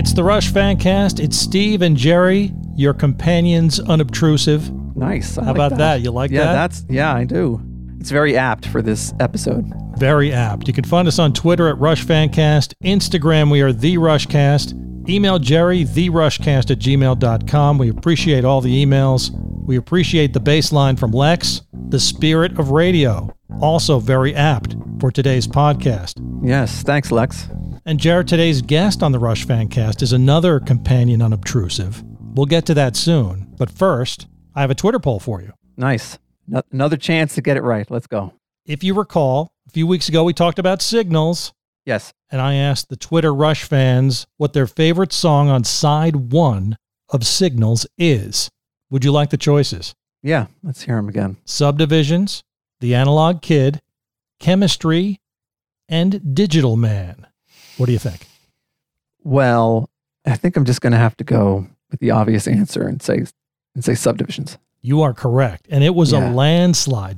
It's the Rush Fancast. It's Steve and Jerry, your companions unobtrusive. Nice. How about that? You like that? Yeah, I do. It's very apt for this episode. Very apt. You can find us on Twitter at Rush Fancast. Instagram, we are The Rushcast. Email Jerry, therushcast@gmail.com. We appreciate all the emails. We appreciate the bass line from Lex, the spirit of radio. Also very apt for today's podcast. Yes, thanks, Lex. And Jared, today's guest on the Rush Fancast is another companion unobtrusive. We'll get to that soon. But first, I have a Twitter poll for you. Nice. Another chance to get it right. Let's go. If you recall, a few weeks ago we talked about Signals. Yes. And I asked the Twitter Rush fans what their favorite song on side 1 of Signals is. Would you like the choices? Yeah, let's hear them again. Subdivisions, The Analog Kid, Chemistry, and Digital Man. What do you think? Well, I think I'm just going to have to go with the obvious answer and say Subdivisions. You are correct. And it was a landslide.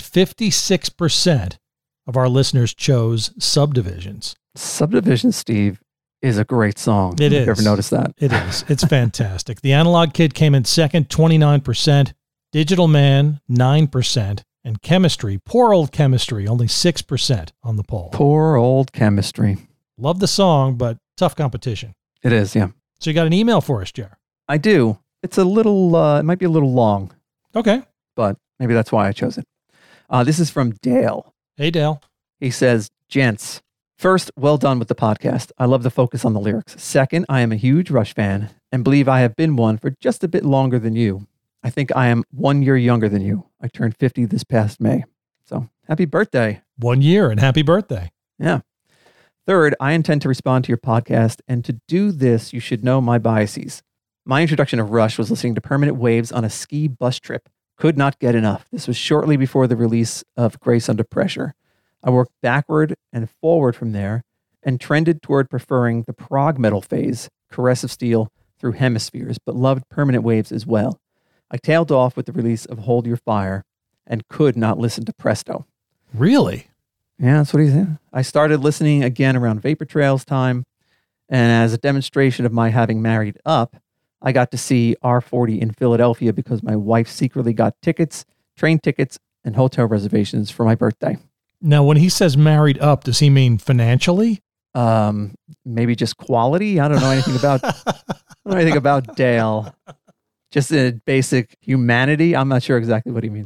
56% of our listeners chose Subdivisions. Subdivisions, Steve, is a great song. It is. Have you ever noticed that? It is. It's fantastic. The Analog Kid came in second, 29%. Digital Man, 9%. And Chemistry, poor old Chemistry, only 6% on the poll. Poor old Chemistry. Love the song, but tough competition. It is, yeah. So you got an email for us, Jer? I do. It's a little, it might be a little long. Okay. But maybe that's why I chose it. This is from Dale. Hey, Dale. He says, gents, first, well done with the podcast. I love the focus on the lyrics. Second, I am a huge Rush fan and believe I have been one for just a bit longer than you. I think I am 1 year younger than you. I turned 50 this past May. So happy birthday. 1 year and happy birthday. Yeah. Third, I intend to respond to your podcast, and to do this, you should know my biases. My introduction of Rush was listening to Permanent Waves on a ski bus trip. Could not get enough. This was shortly before the release of Grace Under Pressure. I worked backward and forward from there and trended toward preferring the prog metal phase, Caress of Steel, through Hemispheres, but loved Permanent Waves as well. I tailed off with the release of Hold Your Fire and could not listen to Presto. Really? Yeah, that's what he said. I started listening again around Vapor Trails time, and as a demonstration of my having married up, I got to see R40 in Philadelphia because my wife secretly got tickets, train tickets, and hotel reservations for my birthday. Now, when he says married up, does he mean financially? Maybe just quality. I don't know anything about Dale. Just a basic humanity. I'm not sure exactly what he means.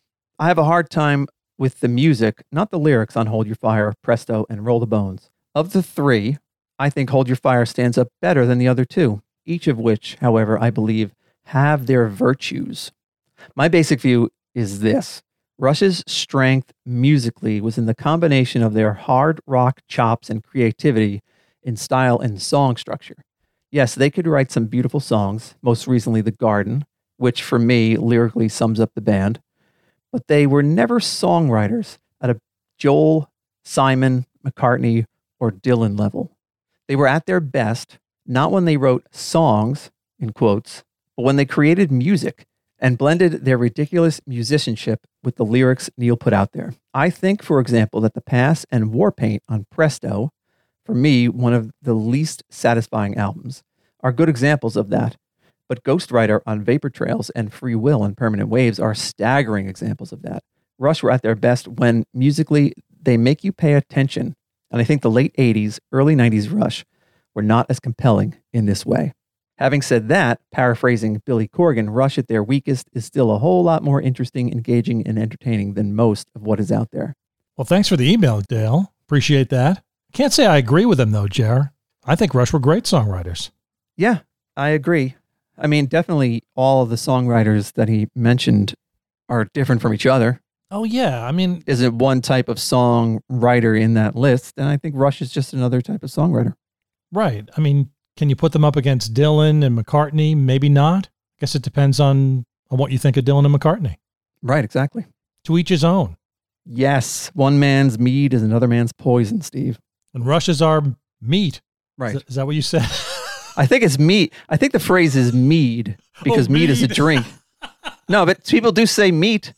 I have a hard time with the music, not the lyrics on Hold Your Fire, Presto, and Roll the Bones. Of the three, I think Hold Your Fire stands up better than the other two, each of which, however, I believe have their virtues. My basic view is this. Rush's strength musically was in the combination of their hard rock chops and creativity in style and song structure. Yes, they could write some beautiful songs, most recently The Garden, which for me lyrically sums up the band, but they were never songwriters at a Joel, Simon, McCartney, or Dylan level. They were at their best, not when they wrote songs, in quotes, but when they created music and blended their ridiculous musicianship with the lyrics Neil put out there. I think, for example, that The Pass and Warpaint on Presto, for me, one of the least satisfying albums, are good examples of that. But Ghostwriter on Vapor Trails and Free Will on Permanent Waves are staggering examples of that. Rush were at their best when musically they make you pay attention. And I think the late 80s, early 90s Rush were not as compelling in this way. Having said that, paraphrasing Billy Corgan, Rush at their weakest is still a whole lot more interesting, engaging, and entertaining than most of what is out there. Well, thanks for the email, Dale. Appreciate that. Can't say I agree with him, though, Jer. I think Rush were great songwriters. Yeah, I agree. I mean, definitely all of the songwriters that he mentioned are different from each other. Oh, yeah. I mean, isn't one type of songwriter in that list, and I think Rush is just another type of songwriter. Right. I mean, can you put them up against Dylan and McCartney? Maybe not. I guess it depends on what you think of Dylan and McCartney. Right, exactly. To each his own. Yes, one man's mead is another man's poison, Steve. And Rush is our meat. Right. Is that what you said? I think it's meat. I think the phrase is mead because mead is a drink. No, but people do say meat.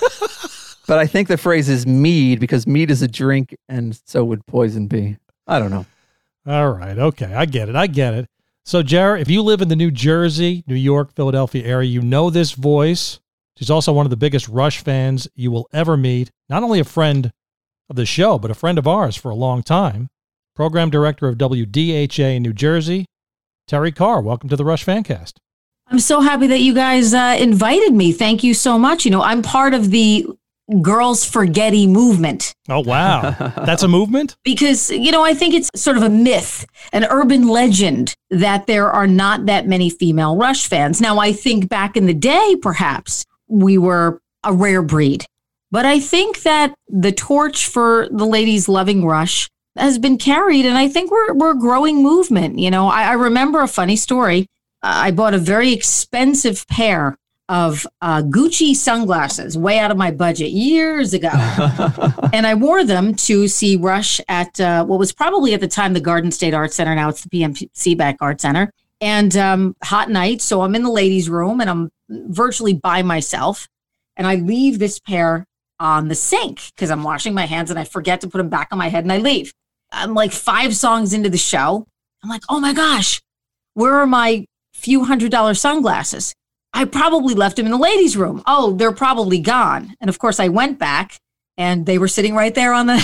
But I think the phrase is mead because mead is a drink and so would poison be. I don't know. All right. Okay. I get it. So, Jared, if you live in the New Jersey, New York, Philadelphia area, you know this voice. She's also one of the biggest Rush fans you will ever meet. Not only a friend of the show, but a friend of ours for a long time. Program director of WDHA in New Jersey, Terry Carr. Welcome to the Rush Fancast. I'm so happy that you guys invited me. Thank you so much. You know, I'm part of the Girls Forgetty movement. Oh, wow. That's a movement? Because, you know, I think it's sort of a myth, an urban legend that there are not that many female Rush fans. Now, I think back in the day, perhaps, we were a rare breed. But I think that the torch for the ladies loving Rush has been carried, and I think we're a growing movement. You know, I remember a funny story. I bought a very expensive pair of Gucci sunglasses way out of my budget years ago. And I wore them to see Rush at what was probably at the time the Garden State Art Center. Now it's the PMC Back Art Center. And hot night. So I'm in the ladies' room and I'm virtually by myself. And I leave this pair on the sink because I'm washing my hands and I forget to put them back on my head and I leave. I'm like 5 songs into the show. I'm like, oh my gosh, where are my few $100 sunglasses? I probably left them in the ladies' room. Oh, they're probably gone. And of course I went back and they were sitting right there on the,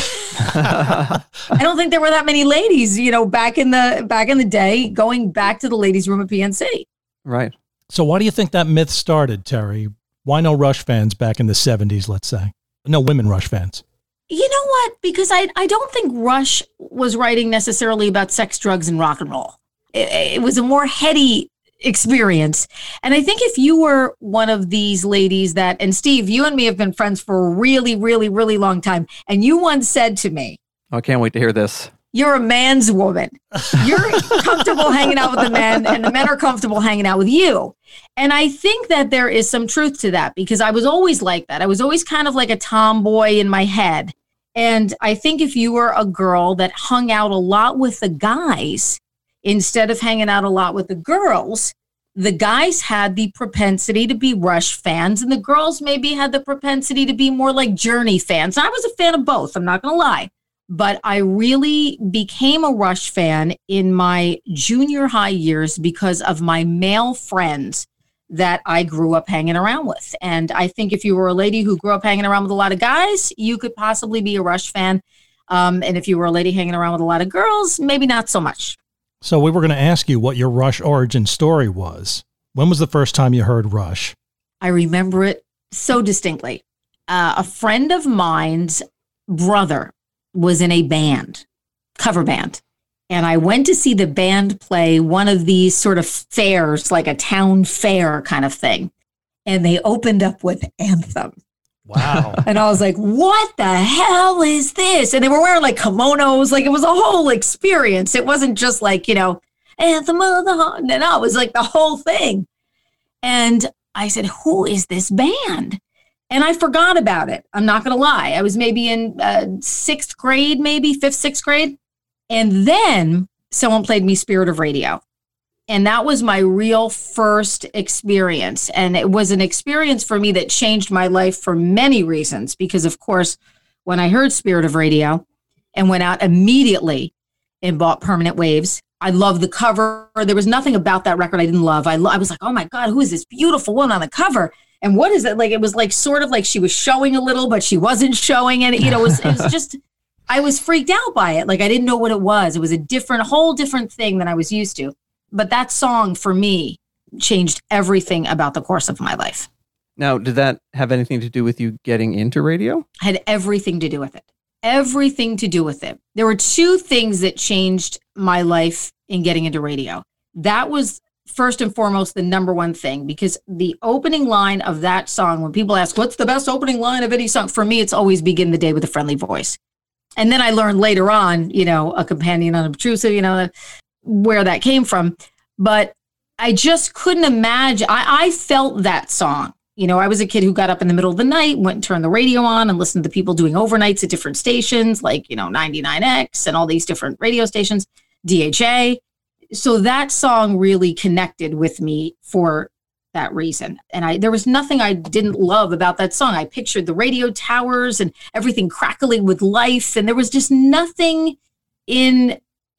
I don't think there were that many ladies, you know, back in the day, going back to the ladies' room at PNC. Right. So why do you think that myth started, Terry? Why no Rush fans back in the 70s, let's say? No women Rush fans. You know what? Because I don't think Rush was writing necessarily about sex, drugs, and rock and roll. It was a more heady experience. And I think if you were one of these ladies that, and Steve, you and me have been friends for a really, really, really long time. And you once said to me, I can't wait to hear this. You're a man's woman. You're comfortable hanging out with the men and the men are comfortable hanging out with you. And I think that there is some truth to that because I was always like that. I was always kind of like a tomboy in my head. And I think if you were a girl that hung out a lot with the guys, instead of hanging out a lot with the girls, the guys had the propensity to be Rush fans and the girls maybe had the propensity to be more like Journey fans. I was a fan of both, I'm not going to lie. But I really became a Rush fan in my junior high years because of my male friends that I grew up hanging around with. And I think if you were a lady who grew up hanging around with a lot of guys, you could possibly be a Rush fan. And if you were a lady hanging around with a lot of girls, maybe not so much. So we were going to ask you what your Rush origin story was. When was the first time you heard Rush? I remember it so distinctly. A friend of mine's brother was in a band, cover band. And I went to see the band play one of these sort of fairs, like a town fair kind of thing. And they opened up with Anthem. Wow. And I was like, what the hell is this? And they were wearing like kimonos. Like it was a whole experience. It wasn't just like, you know, Anthem of the Heart. No, it was like the whole thing. And I said, who is this band? And I forgot about it. I'm not going to lie. I was maybe in 6th grade, maybe 5th, 6th grade. And then someone played me Spirit of Radio. And that was my real first experience. And it was an experience for me that changed my life for many reasons. Because, of course, when I heard Spirit of Radio and went out immediately and bought Permanent Waves, I loved the cover. There was nothing about that record I didn't love. I was like, oh, my God, who is this beautiful woman on the cover? And what is it? Like, it was like sort of like she was showing a little, but she wasn't showing. And, you know, it was just, I was freaked out by it. Like, I didn't know what it was. It was a whole different thing than I was used to. But that song for me changed everything about the course of my life. Now, did that have anything to do with you getting into radio? Had everything to do with it. Everything to do with it. There were 2 things that changed my life in getting into radio. That was first and foremost the number one thing, because the opening line of that song, when people ask, what's the best opening line of any song? For me, it's always begin the day with a friendly voice. And then I learned later on, you know, a companion unobtrusive, you know, where that came from. But I just couldn't imagine. I felt that song. You know, I was a kid who got up in the middle of the night, went and turned the radio on and listened to people doing overnights at different stations, like, you know, 99X and all these different radio stations, DHA. So that song really connected with me for that reason. And there was nothing I didn't love about that song. I pictured the radio towers and everything crackling with life. And there was just nothing in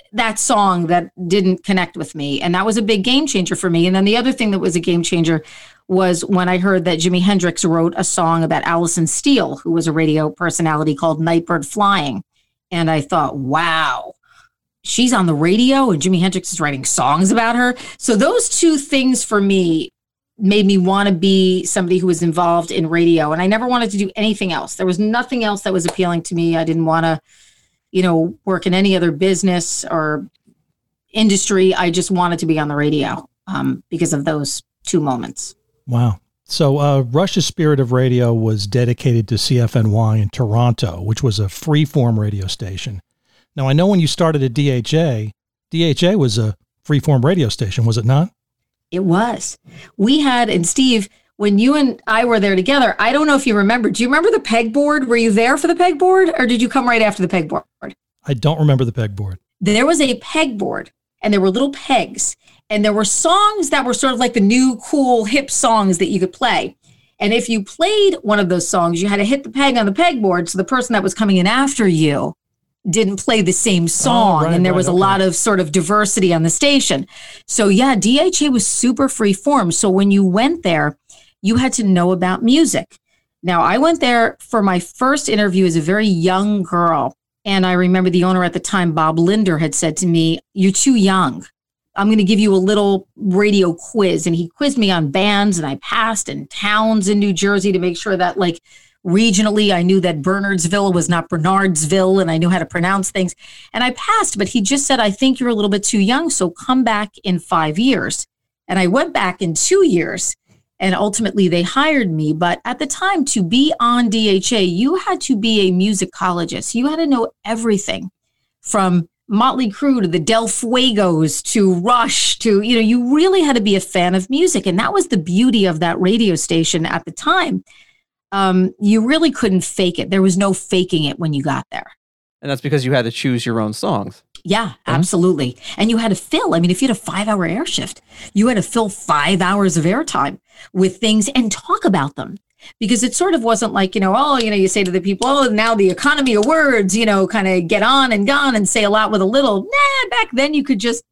that song that didn't connect with me. And that was a big game changer for me. And then the other thing that was a game changer was when I heard that Jimi Hendrix wrote a song about Alison Steele, who was a radio personality, called Nightbird Flying. And I thought, wow, she's on the radio and Jimi Hendrix is writing songs about her. So those two things for me made me want to be somebody who was involved in radio. And I never wanted to do anything else. There was nothing else that was appealing to me. I didn't want to, work in any other business or industry. I just wanted to be on the radio because of those two moments. Wow. So Rush's Spirit of Radio was dedicated to CFNY in Toronto, which was a freeform radio station. Now, I know when you started at DHA was a freeform radio station, was it not? It was. We had, and Steve, when you and I were there together, I don't know if you remember. Do you remember the pegboard? Were you there for the pegboard, or did you come right after the pegboard? I don't remember the pegboard. There was a pegboard, and there were little pegs, and there were songs that were sort of like the new, cool, hip songs that you could play. And if you played one of those songs, you had to hit the peg on the pegboard so the person that was coming in after you didn't play the same song. And there was a lot of sort of diversity on the station. So yeah, DHA was super free form. So when you went there, you had to know about music. Now, I went there for my first interview as a very young girl. And I remember the owner at the time, Bob Linder, had said to me, "You're too young. I'm going to give you a little radio quiz." And he quizzed me on bands, and I passed, and towns in New Jersey to make sure that, like, regionally, I knew that Bernardsville was not Bernardsville, and I knew how to pronounce things. And I passed, but he just said, "I think you're a little bit too young, so come back in 5 years." And I went back in 2 years, and ultimately they hired me. But at the time, to be on DHA, you had to be a musicologist. You had to know everything from Motley Crue to the Del Fuegos to Rush to, you really had to be a fan of music. And that was the beauty of that radio station at the time. You really couldn't fake it. There was no faking it when you got there. And that's because you had to choose your own songs. Yeah, absolutely. And you had to fill. I mean, if you had a 5-hour air shift, you had to fill 5 hours of airtime with things and talk about them. Because it sort of wasn't like, you say to the people, "Oh, now the economy of words, kind of get on and gone and say a lot with a little." Back then you could just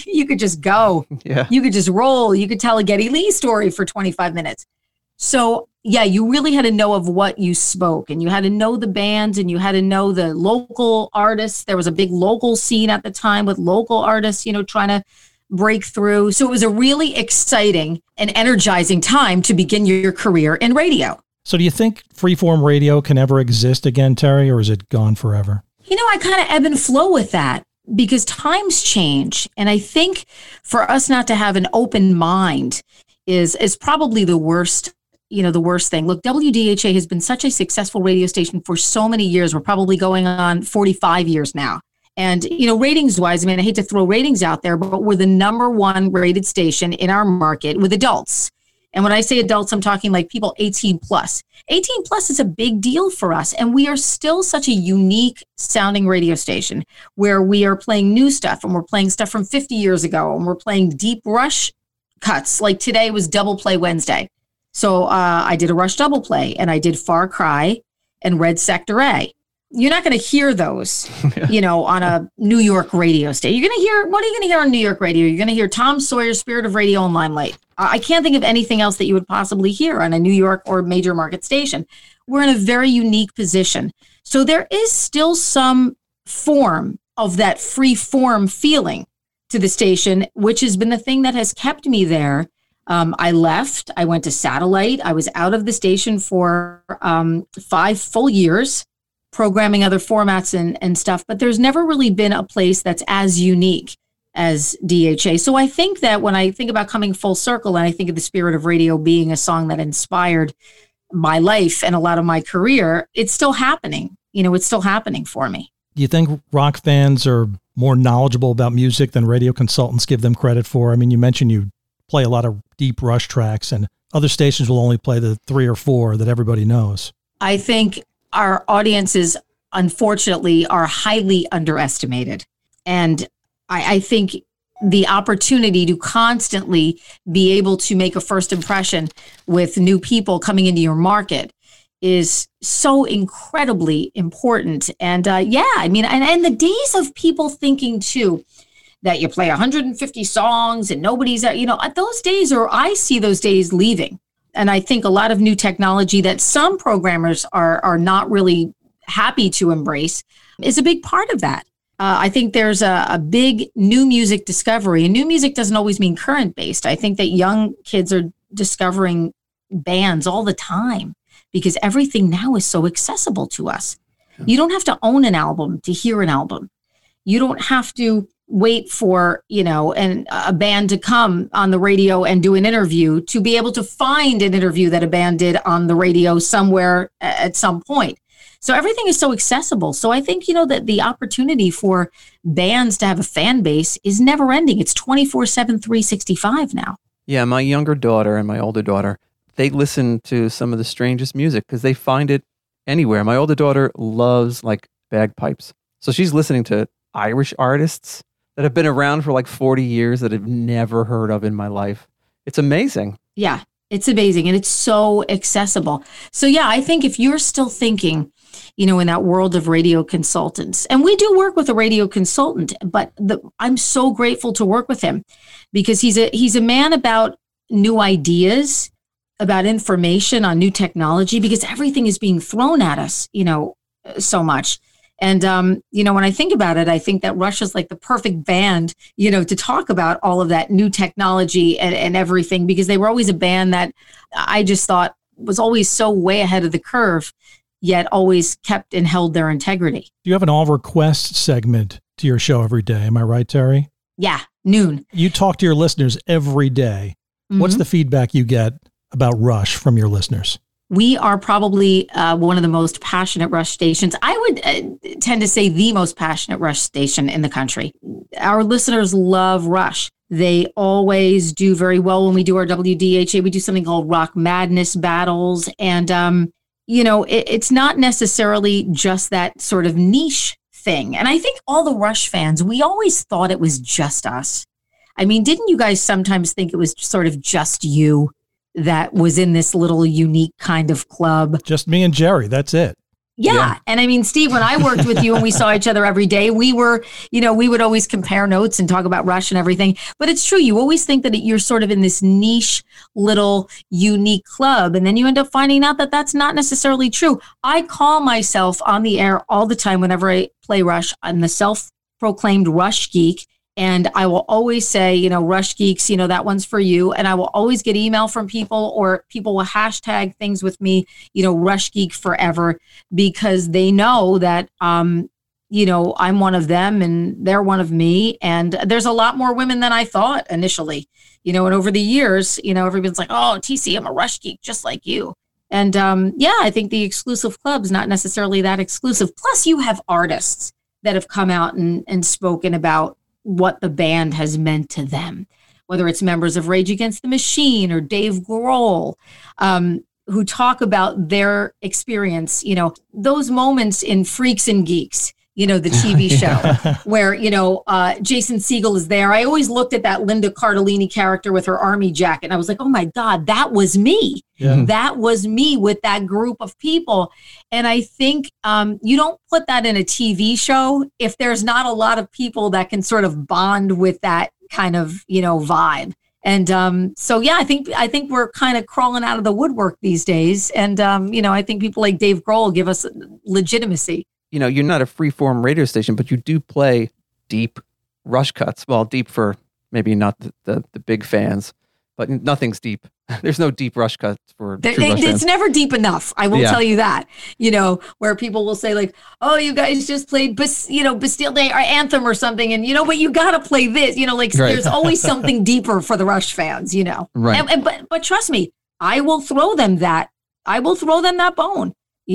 go. Yeah. You could just roll. You could tell a Geddy Lee story for 25 minutes. So yeah, you really had to know of what you spoke, and you had to know the bands, and you had to know the local artists. There was a big local scene at the time with local artists, trying to break through. So it was a really exciting and energizing time to begin your career in radio. So do you think freeform radio can ever exist again, Terry, or is it gone forever? I kind of ebb and flow with that because times change. And I think for us not to have an open mind is probably the worst thing. Look, WDHA has been such a successful radio station for so many years. We're probably going on 45 years now. And, ratings wise, I hate to throw ratings out there, but we're the number one rated station in our market with adults. And when I say adults, I'm talking like people 18 plus. 18 plus is a big deal for us. And we are still such a unique sounding radio station where we are playing new stuff, and we're playing stuff from 50 years ago, and we're playing deep Rush cuts. Like today was Double Play Wednesday. So I did a Rush double play, and I did Far Cry and Red Sector A. You're not going to hear those, on a New York radio station. You're going to hear, what are you going to hear on New York radio? You're going to hear Tom Sawyer's Spirit of Radio and Limelight. I can't think of anything else that you would possibly hear on a New York or major market station. We're in a very unique position. So there is still some form of that free form feeling to the station, which has been the thing that has kept me there. I left, I went to satellite. I was out of the station for 5 full years, programming other formats and stuff, but there's never really been a place that's as unique as DHA. So I think that when I think about coming full circle, and I think of the Spirit of Radio being a song that inspired my life and a lot of my career, it's still happening. It's still happening for me. Do you think rock fans are more knowledgeable about music than radio consultants give them credit for? I mean, you mentioned you play a lot of deep Rush tracks, and other stations will only play the 3 or 4 that everybody knows. I think our audiences, unfortunately, are highly underestimated. And I think the opportunity to constantly be able to make a first impression with new people coming into your market is so incredibly important. And I mean, and the days of people thinking too, that you play 150 songs and nobody's, those days, or I see those days leaving. And I think a lot of new technology that some programmers are not really happy to embrace is a big part of that. I think there's a big new music discovery, and new music doesn't always mean current based. I think that young kids are discovering bands all the time because everything now is so accessible to us. You don't have to own an album to hear an album. You don't have to wait for, a band to come on the radio and do an interview to be able to find an interview that a band did on the radio somewhere at some point. So everything is so accessible. So I think, that the opportunity for bands to have a fan base is never ending. It's 24/7, 365 now. Yeah, my younger daughter and my older daughter, they listen to some of the strangest music because they find it anywhere. My older daughter loves like bagpipes. So she's listening to Irish artists that have been around for like 40 years that I've never heard of in my life. It's amazing. Yeah, it's amazing. And it's so accessible. So yeah, I think if you're still thinking, in that world of radio consultants, and we do work with a radio consultant, but I'm so grateful to work with him because he's a man about new ideas, about information on new technology, because everything is being thrown at us, so much. And, when I think about it, I think that Rush is like the perfect band, to talk about all of that new technology and everything, because they were always a band that I just thought was always so way ahead of the curve, yet always kept and held their integrity. You have an all request segment to your show every day. Am I right, Terry? Yeah, noon. You talk to your listeners every day. Mm-hmm. What's the feedback you get about Rush from your listeners? We are probably one of the most passionate Rush stations. I would tend to say the most passionate Rush station in the country. Our listeners love Rush. They always do very well when we do our WDHA. We do something called Rock Madness battles. And, it's not necessarily just that sort of niche thing. And I think all the Rush fans, we always thought it was just us. I mean, didn't you guys sometimes think it was sort of just you that was in this little unique kind of club? Just me and Jerry. That's it. Yeah. And I mean, Steve, when I worked with you and we saw each other every day, we were, we would always compare notes and talk about Rush and everything. But it's true. You always think that you're sort of in this niche little unique club. And then you end up finding out that that's not necessarily true. I call myself on the air all the time whenever I play Rush. I'm the self-proclaimed Rush geek. And I will always say, Rush Geeks, that one's for you. And I will always get email from people, or people will hashtag things with me, Rush Geek forever, because they know that, I'm one of them and they're one of me. And there's a lot more women than I thought initially, and over the years, everyone's like, oh, TC, I'm a Rush Geek just like you. And I think the exclusive club's not necessarily that exclusive. Plus, you have artists that have come out and spoken about what the band has meant to them, whether it's members of Rage Against the Machine or Dave Grohl, who talk about their experience, those moments in Freaks and Geeks, the TV show where, Jason Segel is there. I always looked at that Linda Cardellini character with her army jacket. And I was like, oh my God, that was me. Yeah. That was me with that group of people. And I think you don't put that in a TV show if there's not a lot of people that can sort of bond with that kind of, vibe. And I think we're kind of crawling out of the woodwork these days. And, I think people like Dave Grohl give us legitimacy. You're not a free-form radio station, but you do play deep Rush cuts. Well, deep for maybe not the big fans, but nothing's deep. There's no deep Rush cuts for true Rush fans. It's never deep enough. I will tell you that. Where people will say like, "Oh, you guys just played, Bastille Day or Anthem or something," and but you got to play this. Right. There's always something deeper for the Rush fans. Right. But trust me, I will throw them that. I will throw them that bone.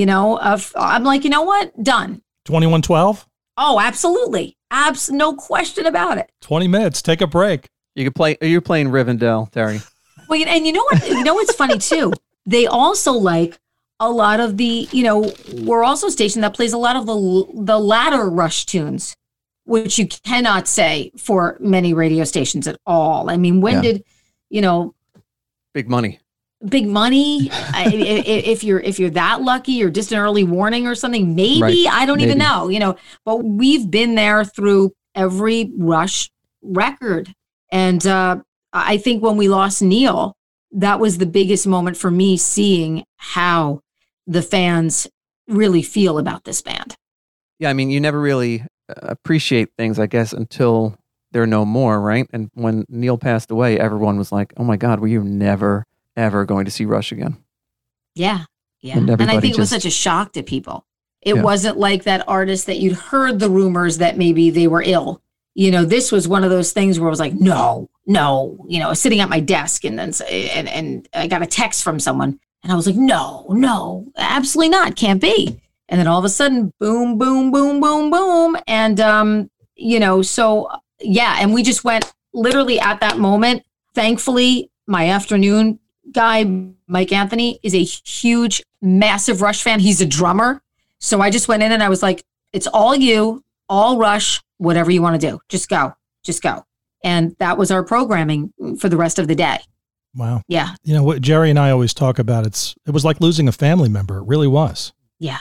I'm like, what? Done. 2112? Oh, absolutely. No question about it. 20 minutes. Take a break. You're playing Rivendell, Terry. Well, and you know what? What's funny too? They also like a lot of the, we're also a station that plays a lot of the latter Rush tunes, which you cannot say for many radio stations at all. I mean, when did, Big Money. big money. If you're that lucky, or just an early warning or something, maybe. Right. I don't even know, but we've been there through every Rush record. And I think when we lost Neil, that was the biggest moment for me, seeing how the fans really feel about this band. Yeah, I mean, you never really appreciate things, I guess, until they're no more, right? And when Neil passed away, everyone was like, oh my God, we are never, ever going to see Rush again. Yeah, yeah. And I think it was such a shock to people. It wasn't like that artist that you'd heard the rumors that maybe they were ill. This was one of those things where I was like, no, sitting at my desk, and then and I got a text from someone, and I was like, no, absolutely not, can't be. And then all of a sudden, boom, boom, boom, boom, boom, and so yeah, and we just went literally at that moment. Thankfully, my afternoon guy, Mike Anthony, is a huge, massive Rush fan. He's a drummer, so I just went in and I was like, it's all you, all Rush. Whatever you want to do, just go. And that was our programming for the rest of the day. Wow. Yeah. What Jerry and I always talk about, it was like losing a family member. It really was. Yeah.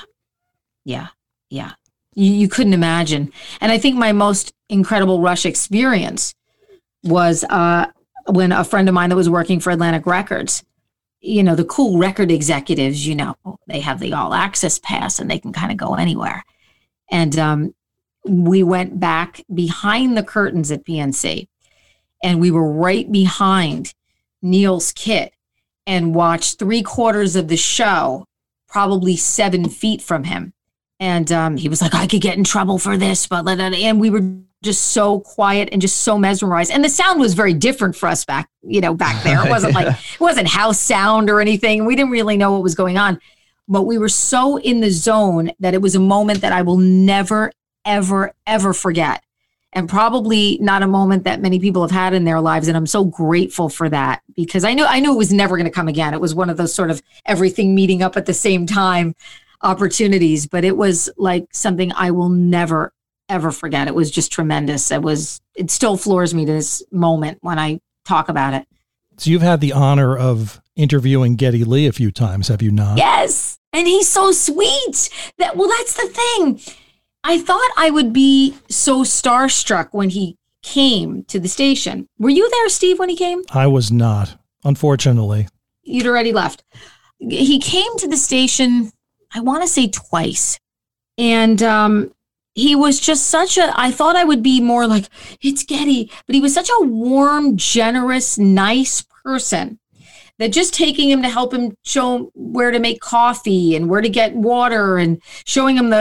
You couldn't imagine. And I think my most incredible Rush experience was when a friend of mine that was working for Atlantic Records, the cool record executives, they have the all access pass and they can kind of go anywhere. And, we went back behind the curtains at PNC, and we were right behind Neil's kit and watched 3/4 of the show, probably 7 feet from him. And he was like, I could get in trouble for this, but and we were just so quiet and just so mesmerized. And the sound was very different for us back there. It wasn't it wasn't house sound or anything. We didn't really know what was going on, but we were so in the zone that it was a moment that I will never, ever, ever forget. And probably not a moment that many people have had in their lives. And I'm so grateful for that, because I knew it was never going to come again. It was one of those sort of everything meeting up at the same time opportunities, but it was like something I will never, ever forget. It was just tremendous. It still floors me to this moment when I talk about it. So you've had the honor of interviewing Geddy Lee a few times, have you not? Yes. And he's so sweet. That's the thing. I thought I would be so starstruck when he came to the station. Were you there, Steve, when he came? I was not, unfortunately. You'd already left. He came to the station, I want to say twice. And he was just I thought I would be more like, it's Geddy. But he was such a warm, generous, nice person that just taking him to help him show him where to make coffee and where to get water, and showing him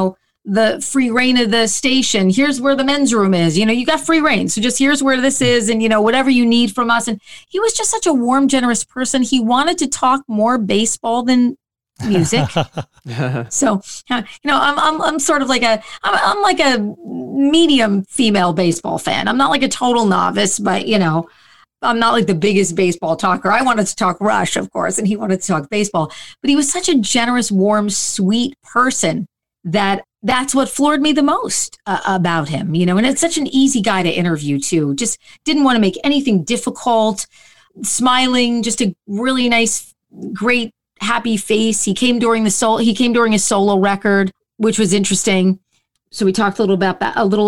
the free reign of the station. Here's where the men's room is. You got free reign. So just here's where this is, and whatever you need from us. And he was just such a warm, generous person. He wanted to talk more baseball than music. So, I'm sort of like I'm like a medium female baseball fan. I'm not like a total novice, but I'm not like the biggest baseball talker. I wanted to talk Rush, of course, and he wanted to talk baseball. But he was such a generous, warm, sweet person that's what floored me the most about him, and it's such an easy guy to interview too. Just didn't want to make anything difficult, smiling, just a really nice, great, happy face. He came during his solo record, which was interesting. So we talked a little about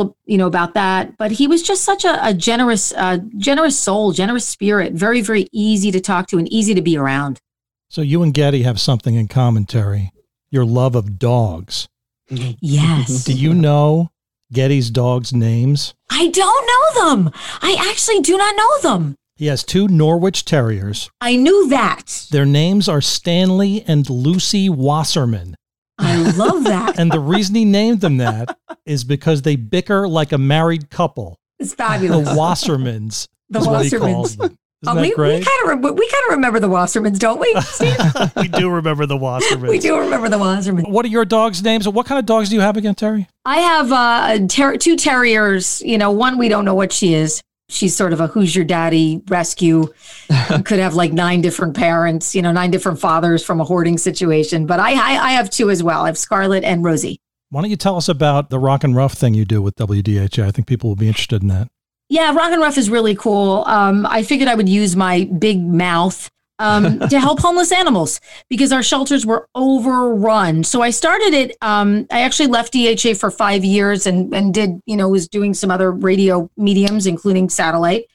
that, but he was just such a generous soul, generous spirit, very, very easy to talk to and easy to be around. So you and Geddy have something in common, Terry, your love of dogs. Yes. Do you know Geddy's dogs' names? I don't know them. I actually do not know them. He has 2 Norwich Terriers. I knew that. Their names are Stanley and Lucy Wasserman. I love that. And the reason he named them that is because they bicker like a married couple. It's fabulous. The Wassermans is what he calls them. Isn't that great? We kind of remember the Wassermans, don't we, Steve? We do remember the Wassermans. We do remember the Wassermans. What are your dogs' names? What kind of dogs do you have again, Terry? I have 2 terriers. One, we don't know what she is. She's sort of a who's your daddy rescue. Could have like 9 different parents, 9 different fathers from a hoarding situation. But I have 2 as well. I have Scarlet and Rosie. Why don't you tell us about the Rock and Rough thing you do with WDHA? I think people will be interested in that. Yeah, Rock and Rough is really cool. I figured I would use my big mouth to help homeless animals because our shelters were overrun. So I started it. I actually left DHA for 5 years and did, was doing some other radio mediums, including satellite,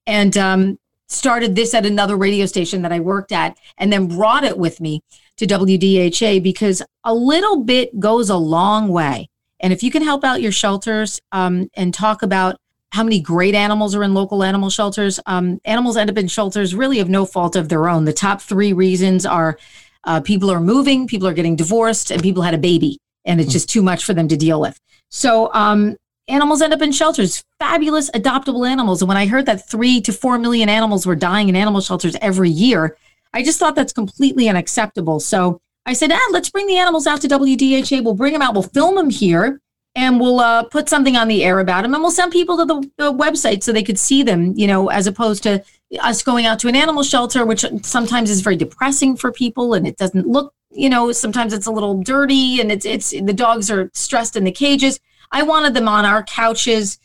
and started this at another radio station that I worked at, and then brought it with me to WDHA because a little bit goes a long way. And if you can help out your shelters and talk about how many great animals are in local animal shelters. Animals end up in shelters really of no fault of their own. The top 3 reasons are people are moving, people are getting divorced, and people had a baby, and it's just too much for them to deal with. So animals end up in shelters, fabulous adoptable animals. And when I heard that 3 to 4 million animals were dying in animal shelters every year, I just thought that's completely unacceptable. So I said, let's bring the animals out to WDHA. We'll bring them out. We'll film them here. And we'll put something on the air about them, and we'll send people to the website so they could see them, as opposed to us going out to an animal shelter, which sometimes is very depressing for people, and it doesn't look, sometimes it's a little dirty, and it's the dogs are stressed in the cages. I wanted them on our couches.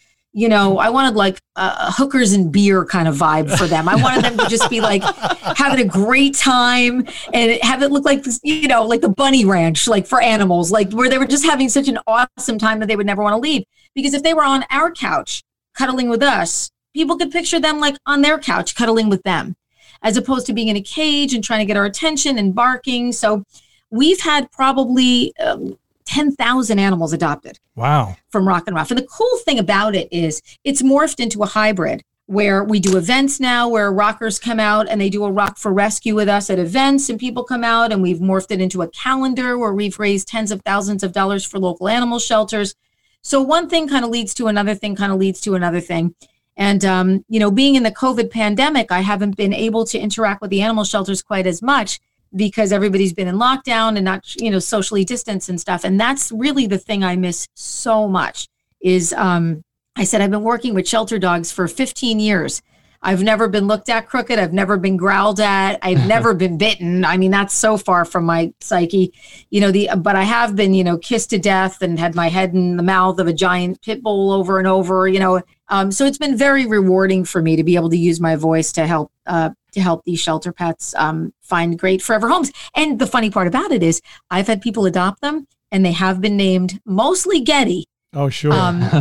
I wanted like a hookers and beer kind of vibe for them. I wanted them to just be like having a great time and have it look like, like the bunny ranch, like for animals, like where they were just having such an awesome time that they would never want to leave. Because if they were on our couch cuddling with us, people could picture them like on their couch cuddling with them, as opposed to being in a cage and trying to get our attention and barking. So we've had probably 10,000 animals adopted. Wow. From Rock and Ruff. And the cool thing about it is it's morphed into a hybrid where we do events now where rockers come out and they do a rock for rescue with us at events, and people come out, and we've morphed it into a calendar where we've raised tens of thousands of dollars for local animal shelters. So one thing kind of leads to another thing, kind of leads to another thing. And, being in the COVID pandemic, I haven't been able to interact with the animal shelters quite as much, because everybody's been in lockdown and not, socially distanced and stuff. And that's really the thing I miss so much is, I said, I've been working with shelter dogs for 15 years. I've never been looked at crooked. I've never been growled at. I've never been bitten. I mean, that's so far from my psyche, but I have been, kissed to death and had my head in the mouth of a giant pit bull over and over, so it's been very rewarding for me to be able to use my voice to help these shelter pets find great forever homes. And the funny part about it is I've had people adopt them, and they have been named mostly Getty. Oh, sure.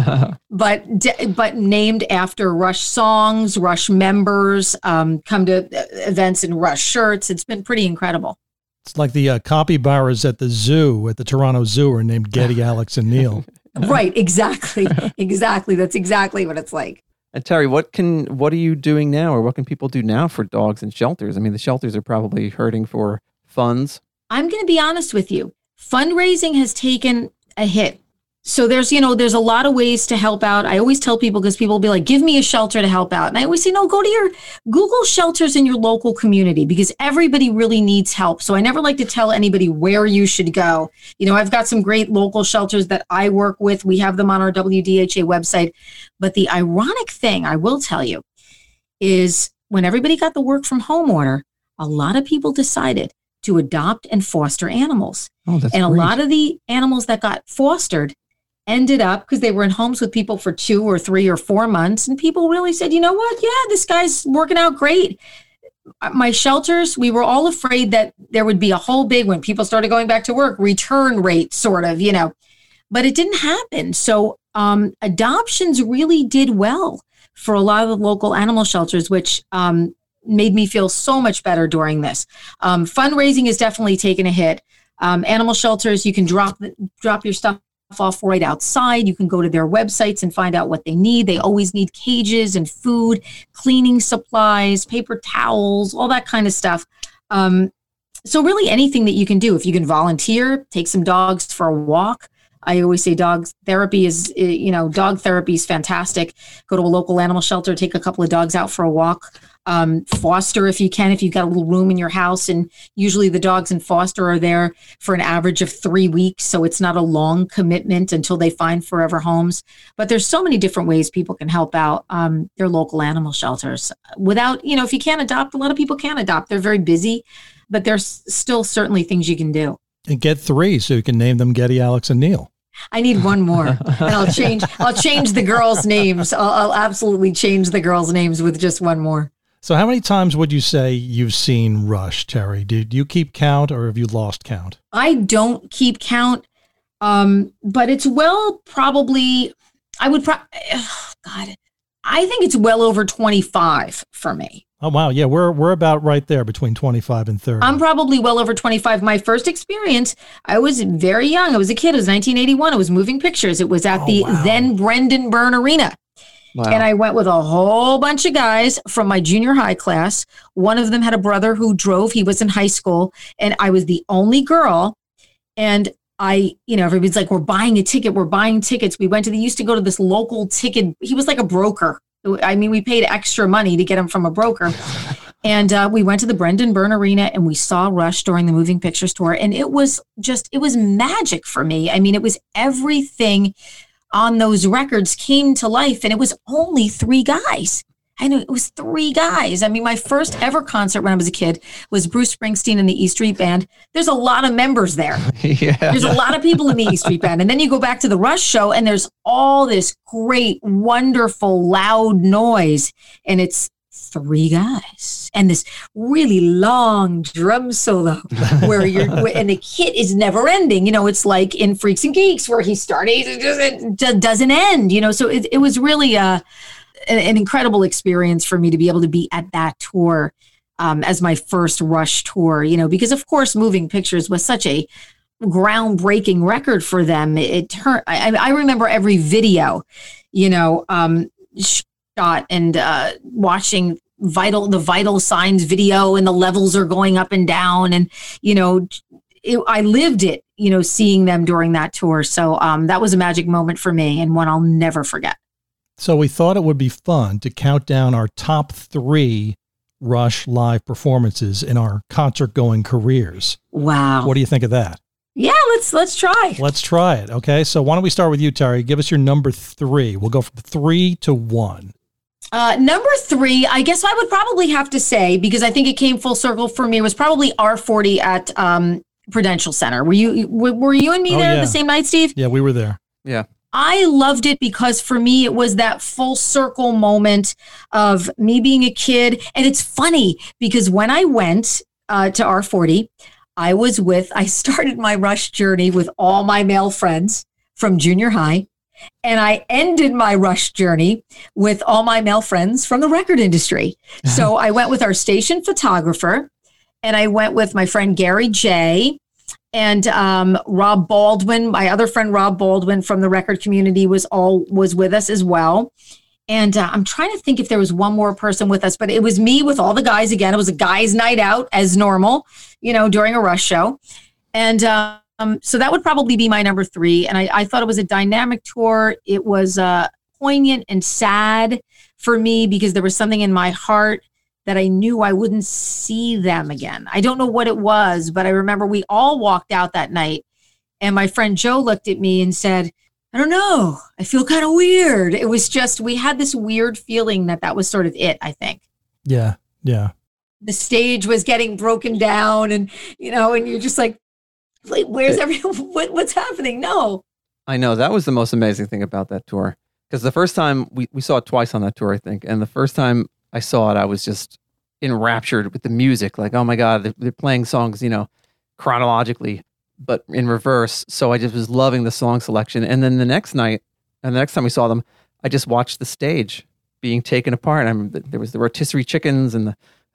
But named after Rush songs, Rush members, come to events in Rush shirts. It's been pretty incredible. It's like the capybaras at the zoo, at the Toronto Zoo, are named Getty, Alex, and Neil. Right, exactly. Exactly. That's exactly what it's like. And Terry, what are you doing now, or what can people do now for dogs in shelters? I mean, the shelters are probably hurting for funds. I'm going to be honest with you. Fundraising has taken a hit. So there's a lot of ways to help out. I always tell people, because people will be like, give me a shelter to help out. And I always say, no, go to your Google shelters in your local community, because everybody really needs help. So I never like to tell anybody where you should go. I've got some great local shelters that I work with. We have them on our WDHA website. But the ironic thing I will tell you is when everybody got the work from home order, a lot of people decided to adopt and foster animals. Oh, that's and great. A lot of the animals that got fostered ended up, because they were in homes with people for 2 or 3 or 4 months, and people really said, you know what? Yeah, this guy's working out great. My shelters, we were all afraid that there would be a whole big, when people started going back to work, return rate sort of, but it didn't happen. So adoptions really did well for a lot of the local animal shelters, which made me feel so much better during this. Fundraising has definitely taken a hit. Animal shelters, you can drop your stuff off right outside. You can go to their websites and find out what they need. They always need cages and food, cleaning supplies, paper towels, all that kind of stuff. So really anything that you can do. If you can volunteer, take some dogs for a walk. I always say dog therapy is fantastic. Go to a local animal shelter, take a couple of dogs out for a walk. Foster if you can, if you've got a little room in your house, and usually the dogs in foster are there for an average of 3 weeks, so it's not a long commitment until they find forever homes. But there's so many different ways people can help out their local animal shelters. Without, if you can't adopt, a lot of people can't adopt. They're very busy, but there's still certainly things you can do. And get 3 so you can name them Getty, Alex, and Neil. I need one more, and I'll change the girls' names. I'll absolutely change the girls' names with just one more. So how many times would you say you've seen Rush, Terry? Do you keep count or have you lost count? I don't keep count, but it's probably, God, I think it's well over 25 for me. Oh, wow. Yeah, we're about right there between 25 and 30. I'm probably well over 25. My first experience, I was very young. I was a kid. It was 1981. It was moving pictures. It was at the then Brendan Byrne Arena. Wow. And I went with a whole bunch of guys from my junior high class. One of them had a brother who drove. He was in high school. And I was the only girl. And everybody's like, we're buying a ticket. We're buying tickets. We used to go to this local ticket. He was like a broker. I mean, we paid extra money to get him from a broker. And we went to the Brendan Byrne Arena and we saw Rush during the Moving Pictures tour. And it was magic for me. I mean, it was everything on those records came to life, and it was only 3 guys. I know it was 3 guys. I mean, my first ever concert when I was a kid was Bruce Springsteen and the E Street Band. There's a lot of members there. There's a lot of people in the E Street Band. And then you go back to the Rush show and there's all this great, wonderful, loud noise. And it's 3 guys and this really long drum solo where and the kit is never ending. It's like in Freaks and Geeks where he started, it just doesn't end, so it was really an incredible experience for me to be able to be at that tour as my first Rush tour, because of course Moving Pictures was such a groundbreaking record for them. I remember every video, shot and watching the Vital Signs video, and the levels are going up and down, and I lived it, seeing them during that tour. So that was a magic moment for me and one I'll never forget. So we thought it would be fun to count down our top 3 Rush live performances in our concert-going careers. Wow. What do you think of that? Yeah, let's try. Let's try it. Okay, so why don't we start with you, Terry? Give us your number 3. We'll go from 3 to 1. Number 3, I guess I would probably have to say, because I think it came full circle for me, was probably R40 at Prudential Center. Were you and me there the same night, Steve? Yeah, we were there. Yeah. I loved it because for me, it was that full circle moment of me being a kid. And it's funny because when I went to R40, I started my Rush journey with all my male friends from junior high. And I ended my Rush journey with all my male friends from the record industry. So I went with our station photographer, and I went with my friend Gary J. And Rob Baldwin, my other friend Rob Baldwin from the record community was with us as well. And I'm trying to think if there was one more person with us, but it was me with all the guys again. It was a guys' night out as normal, during a Rush show. And so that would probably be my number 3. And I thought it was a dynamic tour. It was poignant and sad for me because there was something in my heart that I knew I wouldn't see them again. I don't know what it was, but I remember we all walked out that night and my friend Joe looked at me and said, I don't know, I feel kind of weird. It was just, we had this weird feeling that was sort of it, I think. Yeah. Yeah. The stage was getting broken down and, and you're just like, where's everyone? What's happening? No. I know. That was the most amazing thing about that tour. Because the first time, we saw it twice on that tour, I think. And the first time I saw it, I was just enraptured with the music. Like, oh my God, they're playing songs, chronologically, but in reverse. So I just was loving the song selection. And then the next night, and the next time we saw them, I just watched the stage being taken apart. There was the rotisserie chickens and the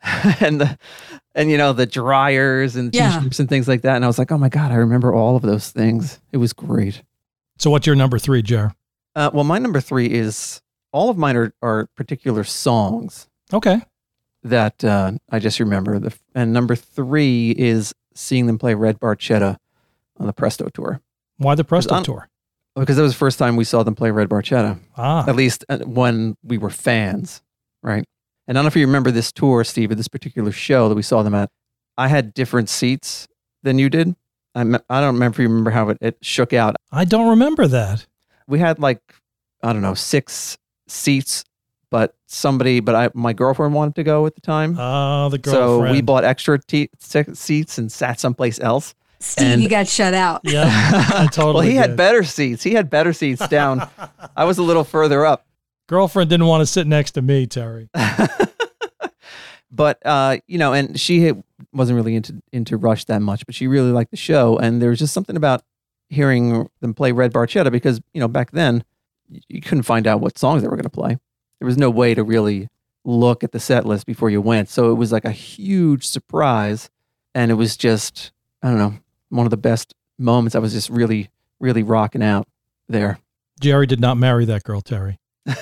the dryers and T-shirts and things like that. And I was like, oh my God, I remember all of those things. It was great. So what's your number 3, Jer? Well, my number 3 is, all of mine are particular songs. Okay. That I just remember. And number 3 is seeing them play Red Barchetta on the Presto tour. Why the Presto tour? Because that was the first time we saw them play Red Barchetta. At least when we were fans, right? And I don't know if you remember this tour, Steve, at this particular show that we saw them at. I had different seats than you did. I don't remember if you remember how it shook out. I don't remember that. We had 6 seats, but my girlfriend wanted to go at the time. Oh, the So girlfriend. we bought extra seats and sat someplace else. Steve, you got shut out. Yeah, I totally Well, he did. had better seats. He had better seats down. I was a little further up. Girlfriend didn't want to sit next to me, Terry. But and she wasn't really into Rush that much, but she really liked the show. And there was just something about hearing them play Red Barchetta because back then you couldn't find out what songs they were going to play. There was no way to really look at the set list before you went, so it was like a huge surprise, and it was just, I don't know, one of the best moments. I was just really, really rocking out there. Jerry did not marry that girl, Terry.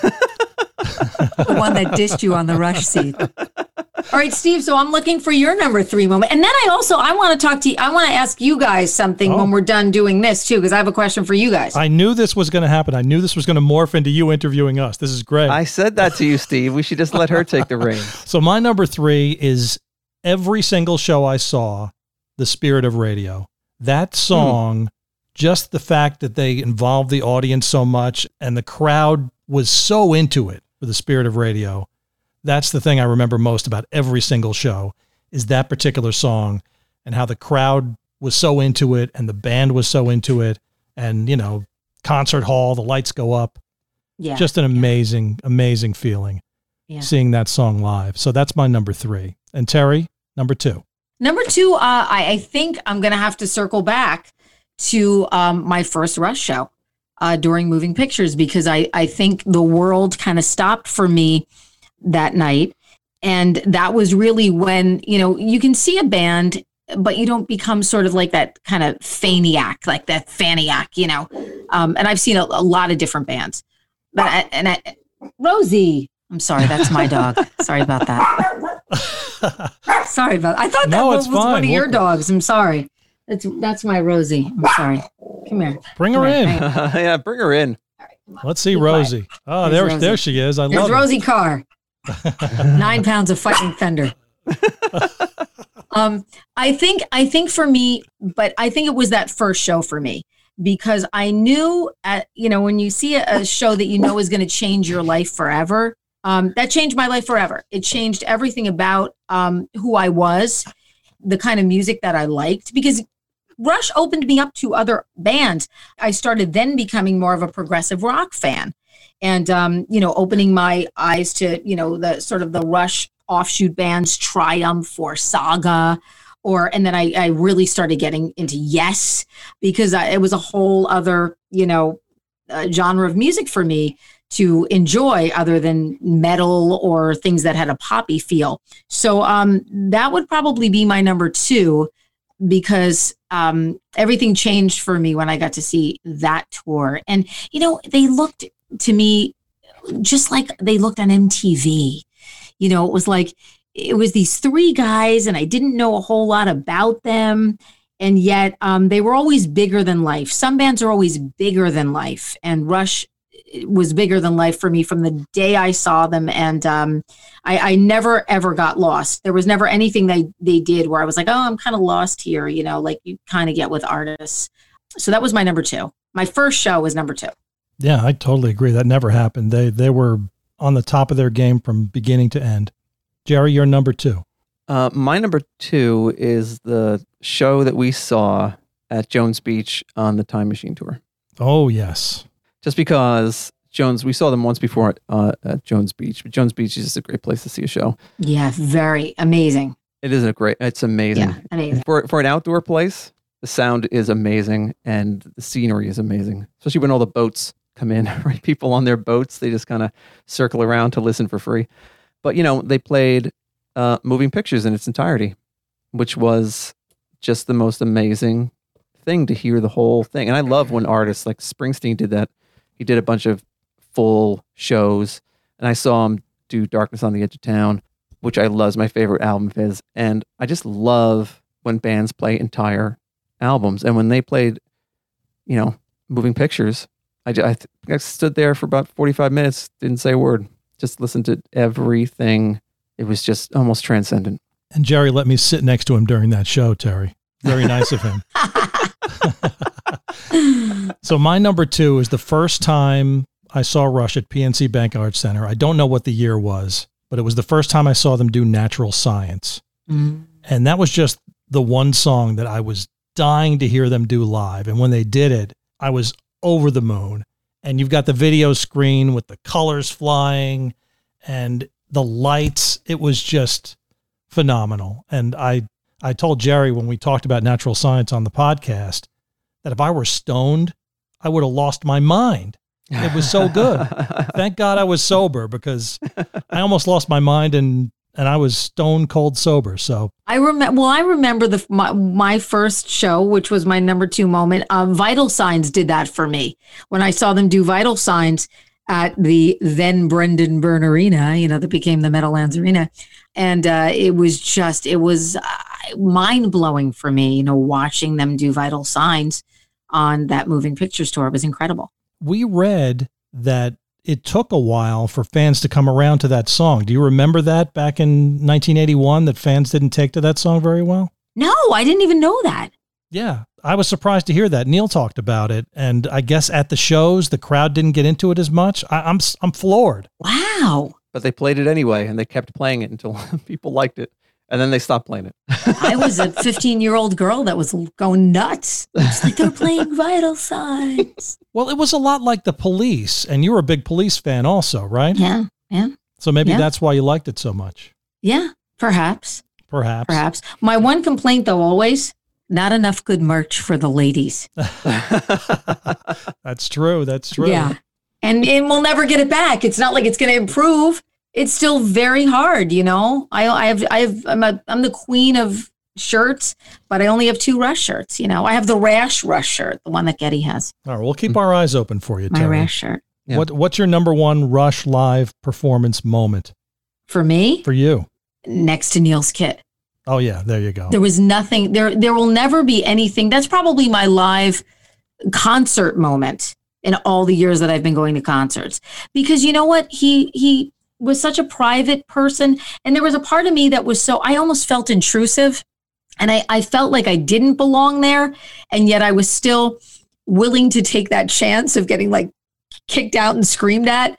The one that dissed you on the Rush seat. All right, Steve, so I'm looking for your number 3 moment. And then I want to talk to you. I want to ask you guys something when we're done doing this too, because I have a question for you guys. I knew this was going to happen. I knew this was going to morph into you interviewing us. This is great. I said that to you, Steve. We should just let her take the reins. So my number 3 is every single show I saw, The Spirit of Radio. That song, just the fact that they involved the audience so much and the crowd was so into it for The Spirit of Radio. That's the thing I remember most about every single show is that particular song and how the crowd was so into it and the band was so into it and, concert hall, the lights go up. Yeah. Just an amazing, amazing feeling seeing that song live. So that's my number 3. And Terry, number 2. Number 2, I think I'm going to have to circle back to my first Rush show during Moving Pictures because I think the world kind of stopped for me that night. And that was really when, you can see a band, but you don't become sort of like that kind of faniac, like that faniac, and I've seen a lot of different bands. But Rosie, I'm sorry, that's my dog. Sorry about that. Sorry about that. I thought that was one of your dogs. I'm sorry. That's my Rosie. I'm sorry. Come here. Bring her in. Yeah, bring her in. Let's see Rosie. Oh, there she is. I love Rosie Carr. 9 pounds of fighting thunder. I think for me, but I think it was that first show for me because I knew, when you see a show that is going to change your life forever, that changed my life forever. It changed everything about who I was, the kind of music that I liked, because Rush opened me up to other bands. I started then becoming more of a progressive rock fan. And, opening my eyes to, the sort of the Rush offshoot bands, Triumph or Saga, and then I really started getting into Yes, because it was a whole other, genre of music for me to enjoy other than metal or things that had a poppy feel. So that would probably be my number 2 because everything changed for me when I got to see that tour. And, they looked to me just like they looked on MTV. It was these 3 guys and I didn't know a whole lot about them. And yet they were always bigger than life. Some bands are always bigger than life. And Rush was bigger than life for me from the day I saw them. And I never, ever got lost. There was never anything they did where I was like, oh, I'm kind of lost here. Like you kind of get with artists. So that was my number 2. My first show was number 2. Yeah, I totally agree. That never happened. They were on the top of their game from beginning to end. Jerry, you're number 2. My number 2 is the show that we saw at Jones Beach on the Time Machine tour. Oh, yes. Just because we saw them once before at Jones Beach, but Jones Beach is just a great place to see a show. Yeah, very amazing. It's amazing. Yeah, amazing. For an outdoor place, the sound is amazing and the scenery is amazing, especially when all the boats come in, right? People on their boats, they just kind of circle around to listen for free. But, they played Moving Pictures in its entirety, which was just the most amazing thing to hear the whole thing. And I love when artists like Springsteen did that. He did a bunch of full shows, and I saw him do Darkness on the Edge of Town, which I love, is my favorite album of his. And I just love when bands play entire albums. And when they played, Moving Pictures, I stood there for about 45 minutes, didn't say a word, just listened to everything. It was just almost transcendent. And Jerry let me sit next to him during that show, Terry. Very nice of him. So my number 2 is the first time I saw Rush at PNC Bank Arts Center. I don't know what the year was, but it was the first time I saw them do Natural Science. Mm. And that was just the one song that I was dying to hear them do live. And when they did it, I was over the moon. And you've got the video screen with the colors flying and the lights. It was just phenomenal. And I told Jerry when we talked about natural science on the podcast that if I were stoned, I would have lost my mind. It was so good. Thank God I was sober, because I almost lost my mind and I was stone cold sober. So I remember my first show, which was my number 2 moment. Vital Signs did that for me. When I saw them do Vital Signs at the then Brendan Byrne Arena, that became the Meadowlands Arena. And it was mind blowing for me, watching them do Vital Signs on that Moving Pictures tour. It was incredible. We read that it took a while for fans to come around to that song. Do you remember that back in 1981, that fans didn't take to that song very well? No, I didn't even know that. Yeah, I was surprised to hear that. Neil talked about it, and I guess at the shows, the crowd didn't get into it as much. I'm floored. Wow. But they played it anyway, and they kept playing it until people liked it, and then they stopped playing it. I was a 15-year-old girl that was going nuts. It's like they're playing Vital Signs. Well, it was a lot like the Police, and you were a big Police fan also, right? Yeah. So maybe that's why you liked it so much. Yeah, perhaps. Perhaps. My one complaint, though, always, not enough good merch for the ladies. That's true. Yeah. And we'll never get it back. It's not like it's going to improve. It's still very hard, I'm the queen of shirts, but I only have 2 Rush shirts. I have the Rash Rush shirt, the one that Getty has. All right, we'll keep our eyes open for you, My Terry. Rash shirt. Yeah. What's your number 1 Rush live performance moment For me? for you? Next to Neil's Kit. Oh yeah, there you go. There was nothing there. There will never be anything. That's probably my live concert moment in all the years that I've been going to concerts, because you know what? He was such a private person. And there was a part of me that was I almost felt intrusive, and I felt like I didn't belong there. And yet I was still willing to take that chance of getting like kicked out and screamed at.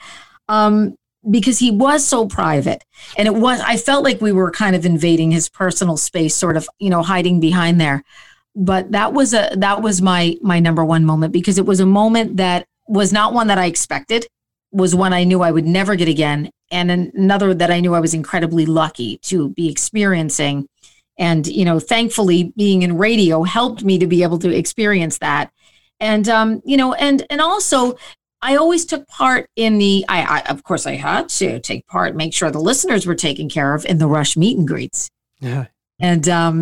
Because he was so private, and I felt like we were kind of invading his personal space, sort of, hiding behind there. But that was my number 1 moment, because it was a moment that was not one that I expected, was one I knew I would never get again. And another that I knew I was incredibly lucky to be experiencing. And, thankfully being in radio helped me to be able to experience that. And, and also, I always took part in of course I had to take part, make sure the listeners were taken care of in the Rush meet and greets. Yeah. And,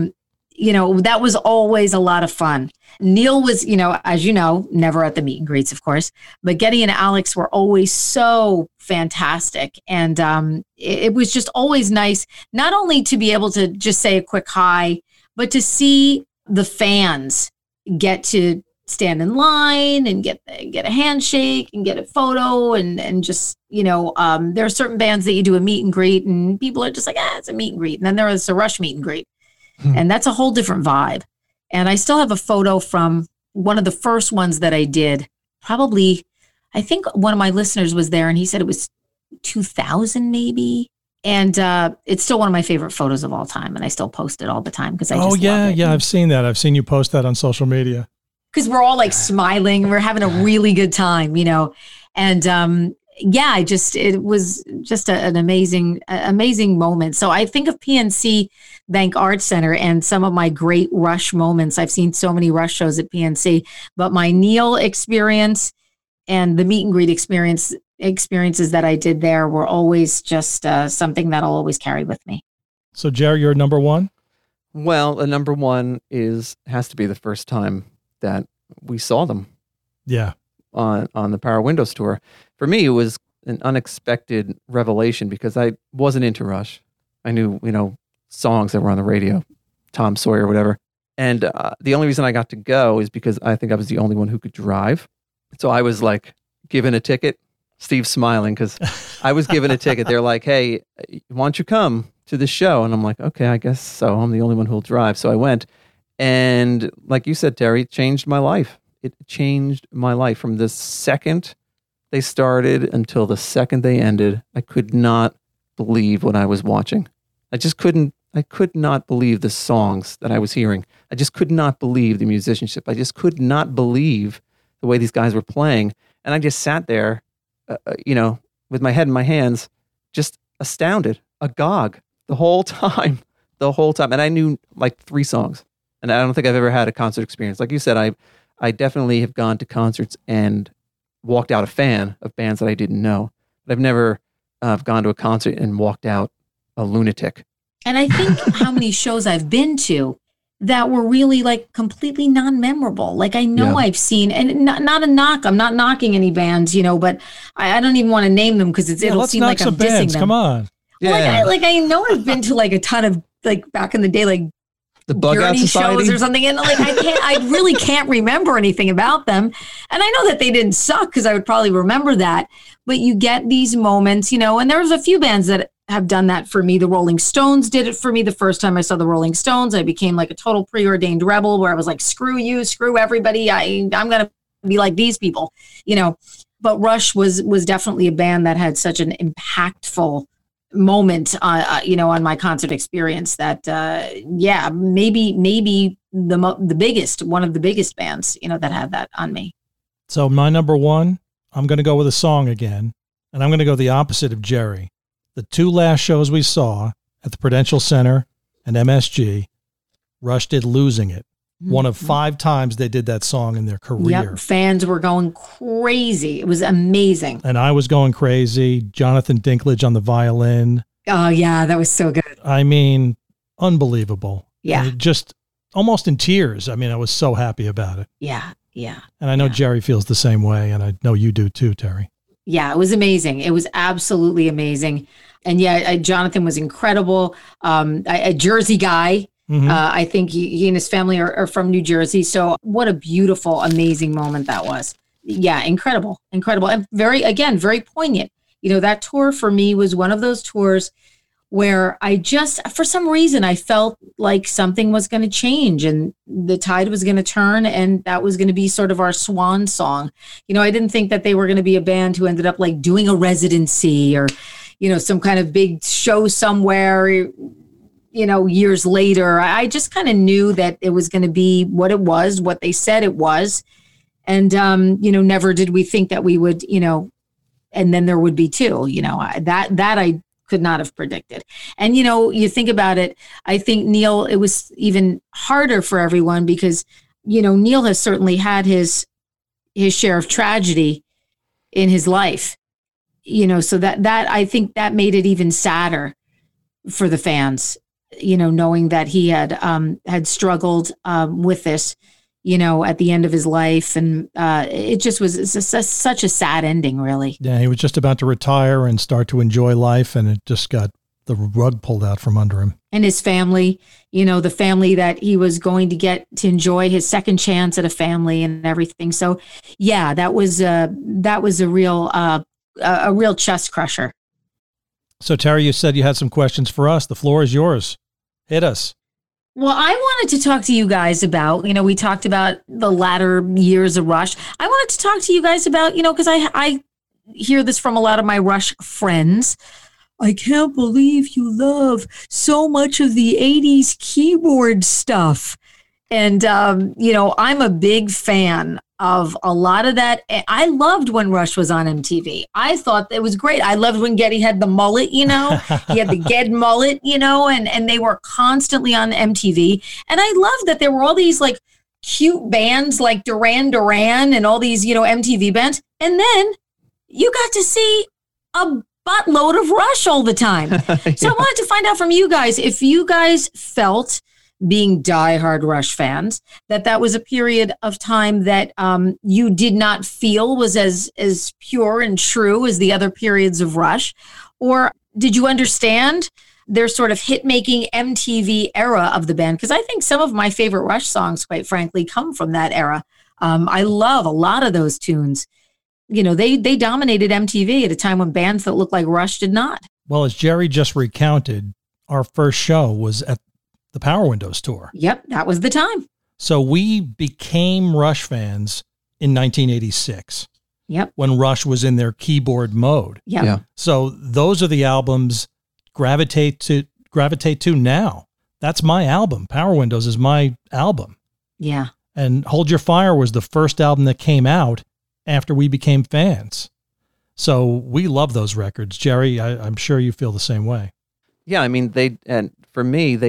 that was always a lot of fun. Neil was, as you know, never at the meet and greets, of course, but Getty and Alex were always so fantastic. And it was just always nice, not only to be able to just say a quick hi, but to see the fans get to stand in line and get a handshake and get a photo and just, there are certain bands that you do a meet and greet and people are just like, it's a meet and greet. And then there is a Rush meet and greet. And that's a whole different vibe. And I still have a photo from one of the first ones that I did. Probably, I think one of my listeners was there and he said it was 2000 maybe. And it's still one of my favorite photos of all time. And I still post it all the time because I just love it. Yeah. I've seen that. I've seen you post that on social media. Because we're all like smiling. We're having a really good time, And it was just an amazing moment. So I think of PNC Bank Arts Center and some of my great Rush moments. I've seen so many Rush shows at PNC, but my Neil experience and the meet and greet experiences that I did there were always just something that I'll always carry with me. So Jerry, you're number 1? Well, the number 1 has to be the first time that we saw them. Yeah. On the Power Windows tour. For me, it was an unexpected revelation because I wasn't into Rush. I knew, songs that were on the radio, Tom Sawyer, whatever. And the only reason I got to go is because I think I was the only one who could drive. So I was like given a ticket. Steve's smiling because I was given a ticket. They're like, hey, why don't you come to the show? And I'm like, okay, I guess so. I'm the only one who'll drive. So I went. And like you said, Terry, it changed my life. It changed my life from the second they started until the second they ended. I could not believe what I was watching. I could not believe the songs that I was hearing. I just could not believe the musicianship. I just could not believe the way these guys were playing. And I just sat there, with my head in my hands, just astounded, agog the whole time. the whole time. And I knew like 3 songs. And I don't think I've ever had a concert experience. Like you said, I definitely have gone to concerts and walked out a fan of bands that I didn't know. But I've never gone to a concert and walked out a lunatic. And I think how many shows I've been to that were really like completely non-memorable. Like I know I've seen, and not a knock, I'm not knocking any bands, but I don't even want to name them because it'll seem like I'm dissing them. Come on. Yeah. Like I know I've been to like a ton of like back in the day, like the Bug Out Society shows or something. And like I really can't remember anything about them. And I know that they didn't suck because I would probably remember that. But you get these moments, and there's a few bands that have done that for me. The Rolling Stones did it for me the first time I saw the Rolling Stones. I became like a total preordained rebel where I was like, screw you, screw everybody. I'm going to be like these people, But Rush was definitely a band that had such an impactful moment, on my concert experience that, maybe the biggest, one of the biggest bands, that had that on me. So my number one, I'm going to go with a song again, and I'm going to go the opposite of Jerry. The 2 last shows we saw at the Prudential Center and MSG, Rush did Losing It. One of 5 times they did that song in their career. Yep, fans were going crazy. It was amazing. And I was going crazy. Jonathan Dinklage on the violin. Oh, yeah, that was so good. I mean, unbelievable. Yeah. Just almost in tears. I mean, I was so happy about it. Yeah. And I know Jerry feels the same way, and I know you do too, Terry. Yeah, it was amazing. It was absolutely amazing. And Jonathan was incredible. A Jersey guy. Mm-hmm. I think he and his family are from New Jersey. So what a beautiful, amazing moment that was. Yeah, incredible. And very poignant. That tour for me was one of those tours where I just, for some reason, I felt like something was going to change and the tide was going to turn, and that was going to be sort of our swan song. I didn't think that they were going to be a band who ended up like doing a residency or, some kind of big show somewhere, years later. I just kind of knew that it was going to be what it was, what they said it was. And, never did we think that we would, and then there would be 2, that I could not have predicted. And, you think about it, I think Neil, it was even harder for everyone because, Neil has certainly had his share of tragedy in his life, so that I think that made it even sadder for the fans, knowing that he had struggled with this, at the end of his life. And it just was such a sad ending, really. Yeah, he was just about to retire and start to enjoy life, and it just got the rug pulled out from under him. And his family, the family that he was going to get to enjoy his second chance at a family and everything. So, yeah, that was a real chest crusher. So, Terry, you said you had some questions for us. The floor is yours. Hit us. Well, I wanted to talk to you guys about, we talked about the latter years of Rush. I wanted to talk to you guys about, because I hear this from a lot of my Rush friends. I can't believe you love so much of the 80s keyboard stuff. And, I'm a big fan of a lot of that. I loved when Rush was on MTV. I thought it was great. I loved when Geddy had the mullet, he had the Ged mullet, and they were constantly on MTV. And I loved that there were all these like cute bands like Duran Duran and all these, MTV bands. And then you got to see a buttload of Rush all the time. So I wanted to find out from you guys if you guys felt, being diehard Rush fans, that was a period of time that you did not feel was as pure and true as the other periods of Rush? Or did you understand their sort of hit-making MTV era of the band? Because I think some of my favorite Rush songs, quite frankly, come from that era. I love a lot of those tunes. They dominated MTV at a time when bands that looked like Rush did not. Well, as Jerry just recounted, our first show was at the Power Windows tour. Yep, that was the time. So we became Rush fans in 1986. Yep. When Rush was in their keyboard mode. Yep. Yeah. So those are the albums gravitate to now. That's my album. Power Windows is my album. Yeah. And Hold Your Fire was the first album that came out after we became fans. So we love those records. Jerry, I'm sure you feel the same way. Yeah, I mean, for me, they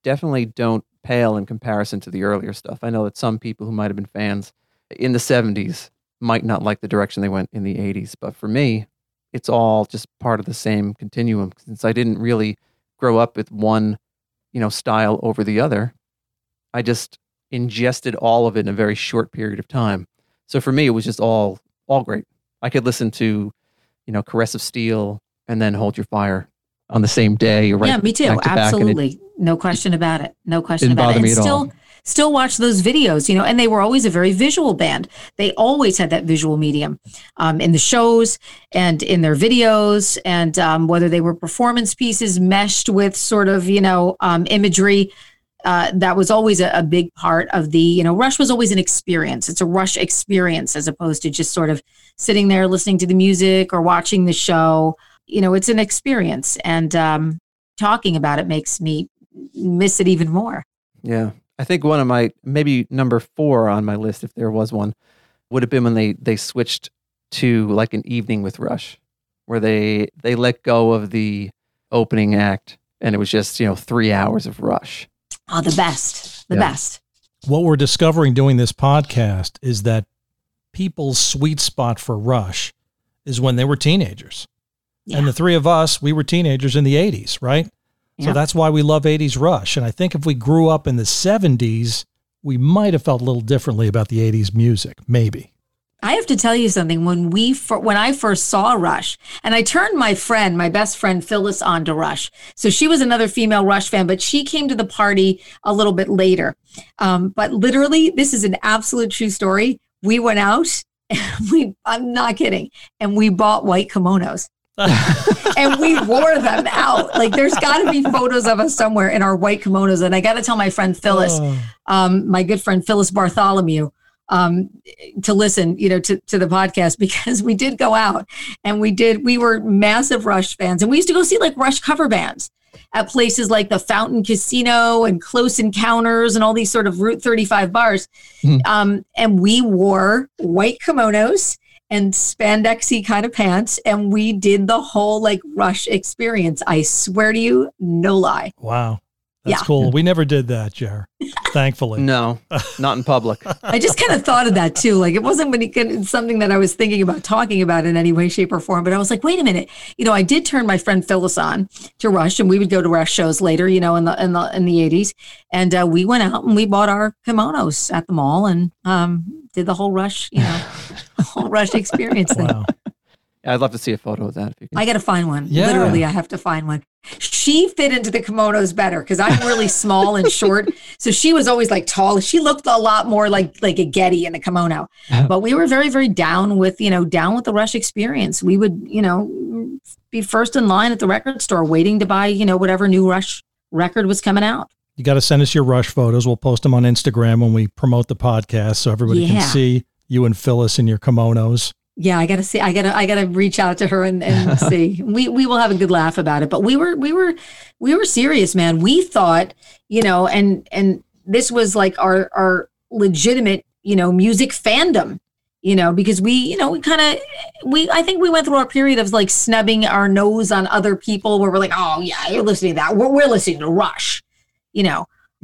definitely don't pale in comparison to the earlier stuff. I know that some people who might have been fans in the 70s might not like the direction they went in the 80s, but for me, it's all just part of the same continuum, since I didn't really grow up with one, style over the other. I just ingested all of it in a very short period of time. So for me, it was just all great. I could listen to, Caress of Steel and then Hold Your Fire on the same day. Right, yeah, me too. back to back, Absolutely. No question about it. No question didn't about bother it. me And at all. still watch those videos, and they were always a very visual band. They always had that visual medium in the shows and in their videos, and whether they were performance pieces meshed with sort of, imagery. That was always a big part of the, Rush was always an experience. It's a Rush experience as opposed to just sort of sitting there listening to the music or watching the show. It's an experience, and talking about it makes me miss it even more. Yeah. I think one of my, maybe number 4 on my list, if there was one, would have been when they switched to like an evening with Rush, where they let go of the opening act and it was just, 3 hours of Rush. Oh, the best. The best. What we're discovering doing this podcast is that people's sweet spot for Rush is when they were teenagers. Yeah. And the three of us, we were teenagers in the 80s, right? So Yeah. that's why we love 80s Rush. And I think if we grew up in the 70s, we might have felt a little differently about the 80s music, maybe. I have to tell you something. When I first saw Rush, and I turned my best friend Phyllis on to Rush. So she was another female Rush fan, but she came to the party a little bit later. But literally, this is an absolute true story. We went out, and I'm not kidding, and we bought white kimonos. And we wore them out. Like, there's got to be photos of us somewhere in our white kimonos. And I got to tell my friend Phyllis, my good friend Phyllis Bartholomew, to listen, to the podcast, because we did go out and we were massive Rush fans, and we used to go see like Rush cover bands at places like the Fountain Casino and Close Encounters and all these sort of Route 35 bars. And we wore white kimonos and spandexy kind of pants, and we did the whole like Rush experience. I swear to you, no lie. Wow. That's Yeah. cool. We never did that, Jer. Thankfully. No, not in public. I just kind of thought of that too. Like, it wasn't something that I was thinking about talking about in any way, shape, or form. But I was like, wait a minute. I did turn my friend Phyllis on to Rush, and we would go to Rush shows later, in the 80s. And we went out and we bought our kimonos at the mall and did the whole Rush, whole Rush experience thing. Wow. I'd love to see a photo of that. If you can. I got to find one. Yeah. Literally, I have to find one. She fit into the kimonos better because I'm really small and short. So she was always like tall. She looked a lot more like a Getty in a kimono. But we were very, very down with the Rush experience. We would, be first in line at the record store waiting to buy, whatever new Rush record was coming out. You got to send us your Rush photos. We'll post them on Instagram when we promote the podcast so everybody can see you and Phyllis in your kimonos. Yeah, I gotta see. I gotta reach out to her and see. We will have a good laugh about it. But we were serious, man. We thought, and this was like our legitimate, music fandom, because I think we went through a period of like snubbing our nose on other people where we're like, oh yeah, you're listening to that. We're listening to Rush, Yeah.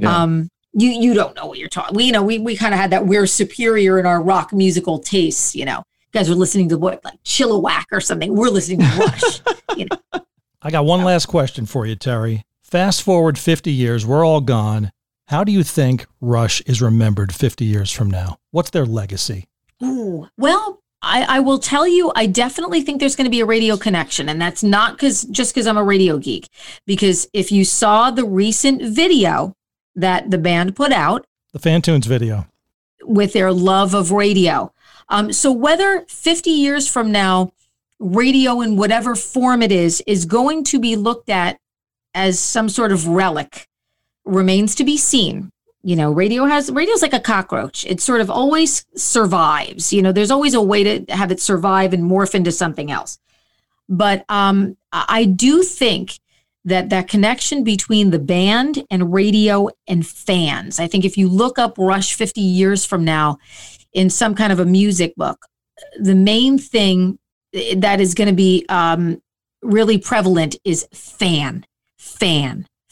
You don't know what you're talking. We kind of had that we're superior in our rock musical tastes, You guys are listening to what, like Chilliwack or something. We're listening to Rush. I got one last question for you, Terry. Fast forward 50 years, we're all gone. How do you think Rush is remembered 50 years from now? What's their legacy? Ooh, well, I will tell you, I definitely think there's going to be a radio connection. And that's not just because I'm a radio geek. Because if you saw the recent video that the band put out, The Fantunes video. with their love of radio. So whether 50 years from now, radio in whatever form it is going to be looked at as some sort of relic remains to be seen. Radio's like a cockroach. It sort of always survives. There's always a way to have it survive and morph into something else. But I do think that connection between the band and radio and fans, I think if you look up Rush 50 years from now in some kind of a music book, the main thing that is going to be really prevalent is fan.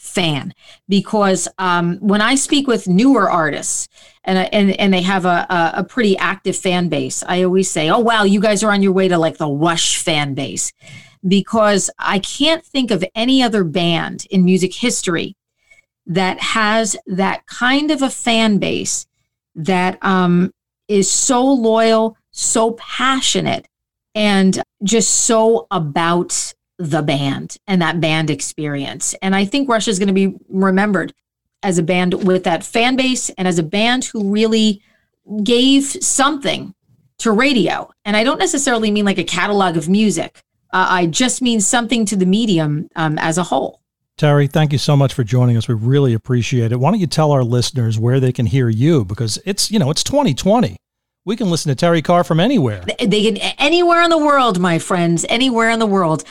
fan, because when I speak with newer artists and they have a pretty active fan base, I always say, oh, wow, you guys are on your way to like the Rush fan base, because I can't think of any other band in music history that has that kind of a fan base that is so loyal, so passionate, and just so about the band and that band experience. And I think Rush is going to be remembered as a band with that fan base and as a band who really gave something to radio. And I don't necessarily mean like a catalog of music. I just mean something to the medium as a whole. Terry, thank you so much for joining us. We really appreciate it. Why don't you tell our listeners where they can hear you? Because it's 2020. We can listen to Terry Carr from anywhere. They can anywhere in the world, my friends, anywhere in the world.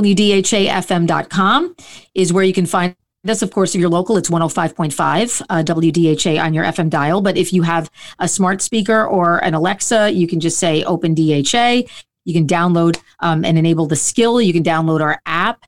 WDHAFM.com is where you can find us. Of course, if you're local, it's 105.5 WDHA on your FM dial. But if you have a smart speaker or an Alexa, you can just say Open DHA. You can download and enable the skill. You can download our app.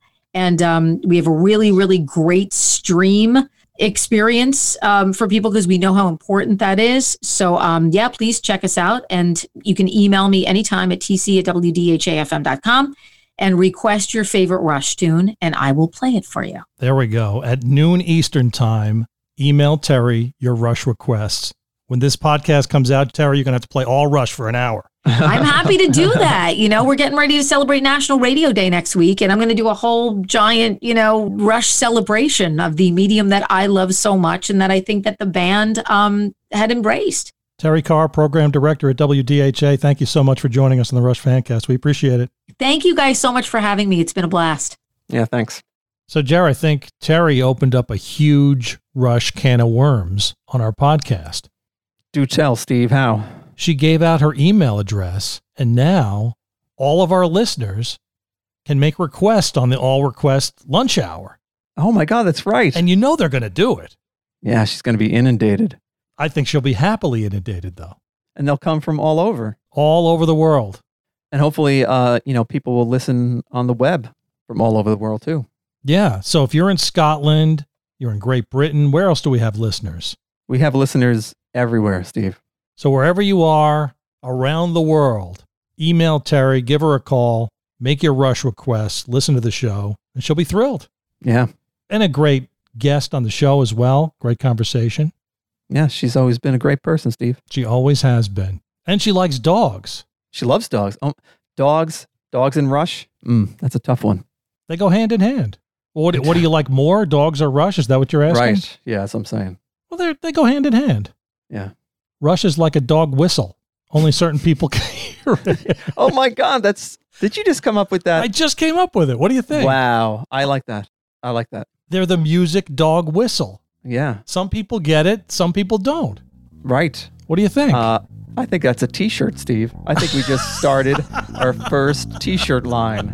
And we have a really, really great stream experience for people because we know how important that is. So, please check us out. And you can email me anytime at tc@wdhafm.com and request your favorite Rush tune, and I will play it for you. There we go. At noon Eastern time, email Terry your Rush requests. When this podcast comes out, Terry, you're going to have to play all Rush for an hour. I'm happy to do that. We're getting ready to celebrate National Radio Day next week, and I'm going to do a whole giant, Rush celebration of the medium that I love so much and that I think that the band had embraced. Terry Carr, Program Director at WDHA, thank you so much for joining us on the Rush Fancast. We appreciate it. Thank you guys so much for having me. It's been a blast. Yeah, thanks. So, Jerry, I think Terry opened up a huge Rush can of worms on our podcast. Do tell, Steve, how? She gave out her email address, and now all of our listeners can make requests on the All Request lunch hour. Oh, my God, that's right. And they're going to do it. Yeah, she's going to be inundated. I think she'll be happily inundated, though. And they'll come from all over. All over the world. And hopefully, people will listen on the web from all over the world, too. Yeah. So if you're in Scotland, you're in Great Britain, where else do we have listeners? We have listeners everywhere, Steve. So wherever you are around the world, email Terry, give her a call, make your Rush requests, listen to the show, and she'll be thrilled. Yeah. And a great guest on the show as well. Great conversation. Yeah, she's always been a great person, Steve. She always has been. And she likes dogs. She loves dogs. Oh, dogs and Rush? That's a tough one. They go hand in hand. What do you like more, dogs or Rush? Is that what you're asking? Right. Yeah, that's what I'm saying. Well, they go hand in hand. Yeah. Rush is like a dog whistle. Only certain people can hear it. Oh my God, did you just come up with that? I just came up with it. What do you think? Wow. I like that. They're the music dog whistle. Yeah. Some people get it. Some people don't. Right. What do you think? I think that's a t-shirt, Steve. I think we just started our first t-shirt line.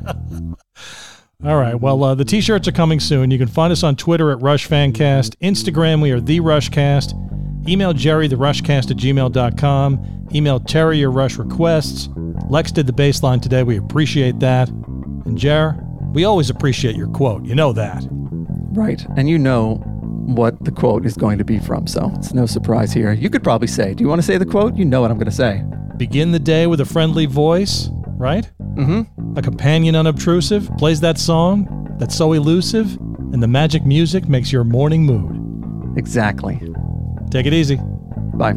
All right. Well, the t-shirts are coming soon. You can find us on Twitter at Rush Fancast. Instagram, we are The Rushcast. Email Jerry, therushcast@gmail.com. Email Terry your Rush requests. Lex did the bass line today. We appreciate that. And Jer, we always appreciate your quote. You know that. Right. And you know what the quote is going to be from, so it's no surprise here. You could probably say, do you want to say the quote? You know what I'm going to say. Begin the day with a friendly voice, right? Mm-hmm. A companion unobtrusive plays that song that's so elusive, and the magic music makes your morning mood. Exactly. Take it easy. Bye.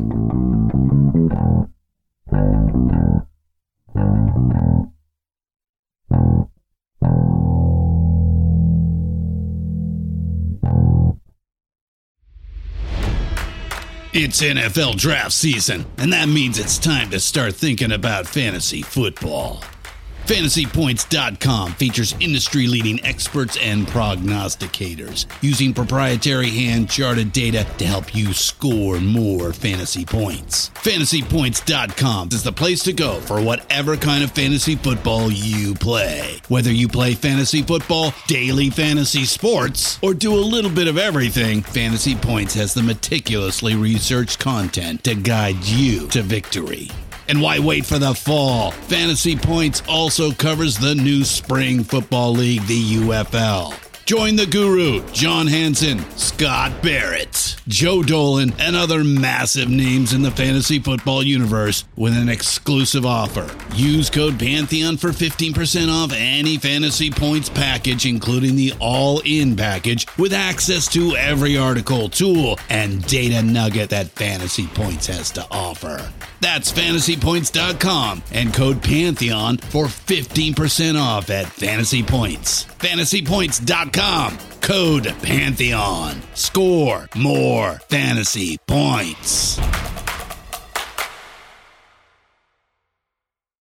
It's NFL draft season, and that means it's time to start thinking about fantasy football. FantasyPoints.com features industry-leading experts and prognosticators using proprietary hand-charted data to help you score more fantasy points. FantasyPoints.com is the place to go for whatever kind of fantasy football you play. Whether you play fantasy football, daily fantasy sports, or do a little bit of everything, Fantasy Points has the meticulously researched content to guide you to victory. And why wait for the fall? Fantasy Points also covers the new spring football league, the UFL. Join the guru, John Hansen, Scott Barrett, Joe Dolan, and other massive names in the fantasy football universe with an exclusive offer. Use code Pantheon for 15% off any Fantasy Points package, including the all-in package with access to every article, tool, and data nugget that Fantasy Points has to offer. That's fantasypoints.com and code Pantheon for 15% off at Fantasy Points. Fantasypoints.com, code Pantheon. Score more fantasy points.